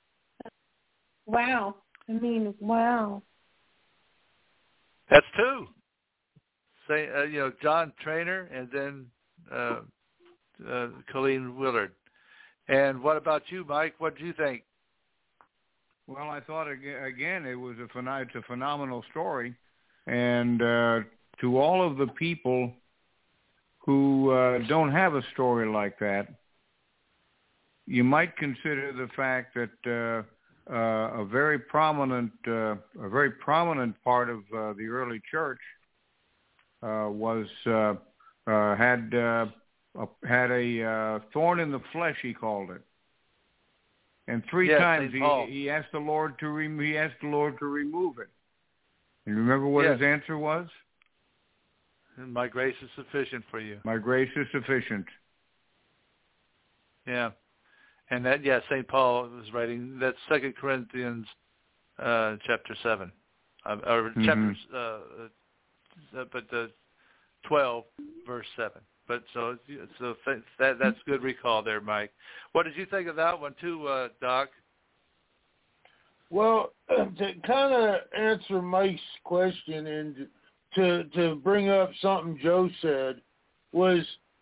Wow. I mean, wow. That's two. Say, uh, you know, John Trainer and then uh, uh, Colleen Willard. And what about you, Mike? What do you think? Well, I thought again it was a phen- it's a phenomenal story, and uh, to all of the people who uh, don't have a story like that, you might consider the fact that uh, uh, a very prominent uh, a very prominent part of uh, the early church uh, was uh, uh, had uh, a, had a uh, thorn in the flesh, he called it. And three yes, times he, he asked the Lord to re- he asked the Lord to remove it. And remember what yes. his answer was? My grace is sufficient for you. My grace is sufficient. Yeah, and that yeah, Saint Paul was writing that Second Corinthians uh, chapter seven, uh, or mm-hmm. chapters, uh, uh, but the twelve verse seven. But so so th- that that's good recall there, Mike. What did you think of that one too, uh, Doc? Well, to kind of answer Mike's question and to to bring up something Joe said was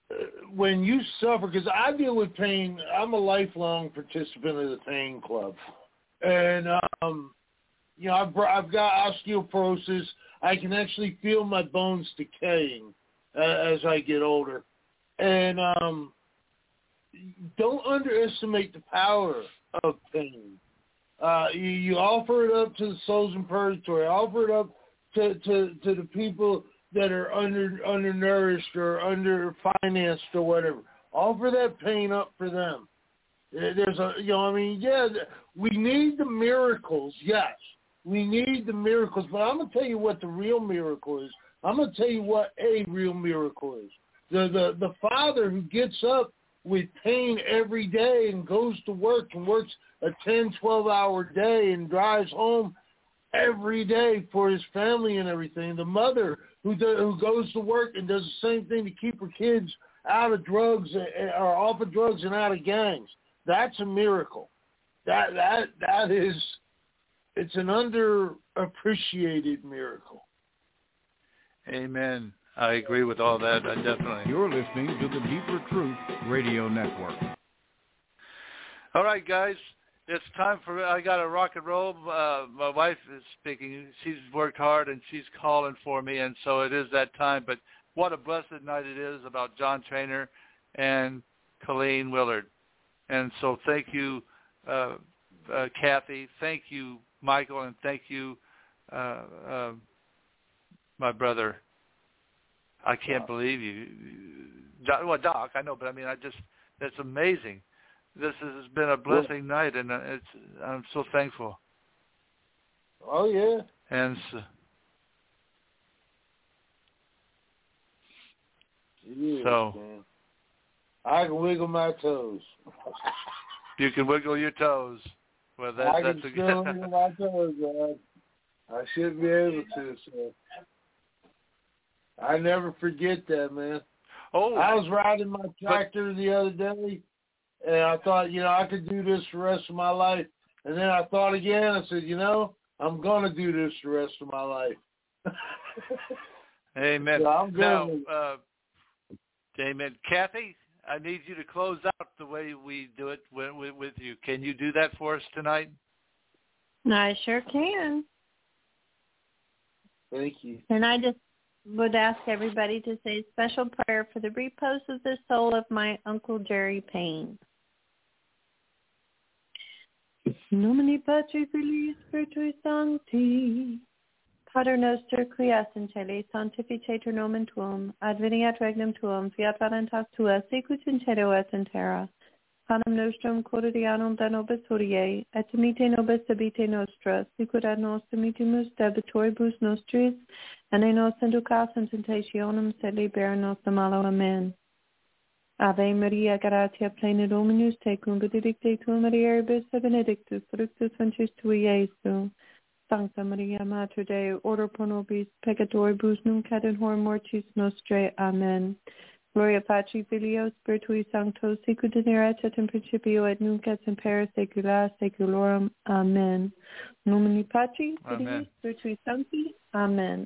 when you suffer, because I deal with pain, I'm a lifelong participant of the pain club. And, um, you know, I've, I've got osteoporosis. I can actually feel my bones decaying uh, as I get older. And um, don't underestimate the power of pain. Uh, you, you offer it up to the souls in purgatory. Offer it up to, to, to the people that are under undernourished or underfinanced or whatever. Offer that pain up for them. There's a, you know, I mean, yeah, we need the miracles, yes. We need the miracles, but I'm going to tell you what the real miracle is. I'm going to tell you what a real miracle is. The, the, the father who gets up with pain every day and goes to work and works a ten, twelve-hour day and drives home every day for his family and everything. The mother who do, who goes to work and does the same thing to keep her kids out of drugs or off of drugs and out of gangs. That's a miracle. That that that is, it's an underappreciated miracle. Amen. I agree with all that. I definitely. You're listening to the Deeper Truth Radio Network. All right, guys. It's time for, I got to rock and roll. Uh, my wife is speaking. She's worked hard, and she's calling for me, and so it is that time. But what a blessed night it is about John Trainer and Colleen Willard. And so thank you, uh, uh, Kathy. Thank you, Michael, and thank you, uh, uh, my brother. I can't believe you. Doc, well, Doc, I know, but I mean, I just, it's amazing. This has been a blessing yeah. night, and it's, I'm so thankful. Oh, yeah. And so, it is, so man. I can wiggle my toes. You can wiggle your toes. Well, that, I that's can a still good. wiggle my toes, man. I should be able to, so. I never forget that, man. Oh, I was riding my tractor but, the other day, and I thought, you know, I could do this the rest of my life. And then I thought again, I said, you know, I'm going to do this the rest of my life. Amen. So I'm now, going uh, amen. Kathy, I need you to close out the way we do it with, with, with you. Can you do that for us tonight? I sure can. Thank you. And I just would ask everybody to say a special prayer for the repose of the soul of my Uncle Jerry Payne. Nomine Patri Filii Spiritui Sancti, Pater Noster, qui es in celi, sanctificetur nomen tuum, adveniat regnum tuum, fiat voluntas tua, sicut in cielo et in terra. Panem nostrum quotidianum da nobis hodie, et dimite nobis debite nostra, sicut ad nos dimitimus debitoribus nostris, and ne nos inducas in tentationem, sed libera nos de malo. Amen. Ave Maria, gratia plena Dominus tecum, benedicta tu mulieribus, et benedictus fructus ventris tui, Iesus. Sancta Maria, Mater Dei, ora pro nobis peccatoribus, nunc et in hora mortis nostrae. Amen. Gloria Patri Filio Spiritui Sancto, sicut in erat et in principio et nunc et semper saecula saeculorum. Amen. Nomine Patri Filii Spiritui Sancti. Amen.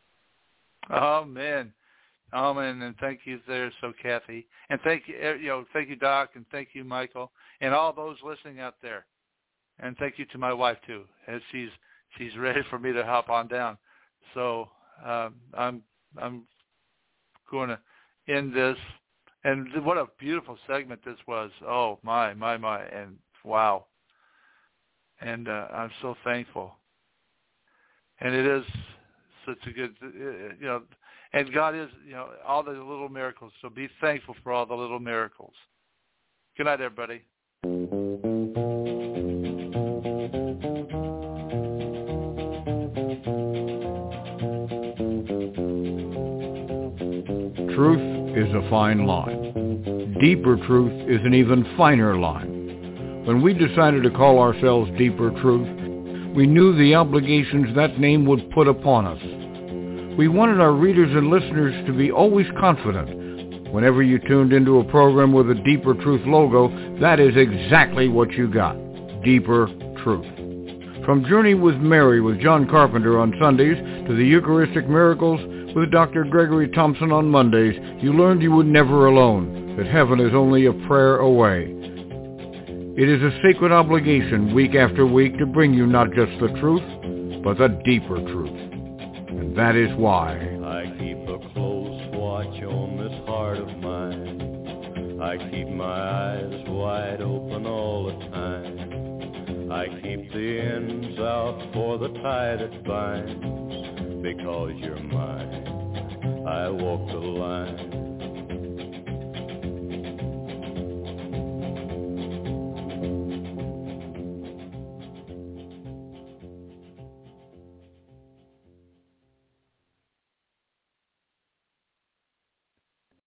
Amen. Amen. And thank you there, so Kathy, and thank you, you know, thank you, Doc, and thank you, Michael, and all those listening out there, and thank you to my wife too, as she's she's ready for me to hop on down. So um, I'm I'm going to end this, and what a beautiful segment this was. Oh my my my, and wow, and uh, I'm so thankful, and it is such a good, you know, and God is, you know, all the little miracles. So be thankful for all the little miracles. Good night, everybody. Truth is a fine line. Deeper truth is an even finer line. When we decided to call ourselves Deeper Truth, we knew the obligations that name would put upon us. We wanted our readers and listeners to be always confident. Whenever you tuned into a program with a Deeper Truth logo, that is exactly what you got. Deeper Truth. From Journey with Mary with John Carpenter on Sundays to the Eucharistic Miracles, With Doctor Gregory Thompson on Mondays, you learned you were never alone, that heaven is only a prayer away. It is a sacred obligation week after week to bring you not just the truth, but the deeper truth. And that is why I keep a close watch on this heart of mine. I keep my eyes wide open all the time. I keep the ends out for the tie that binds. Because you're mine, I walk the line.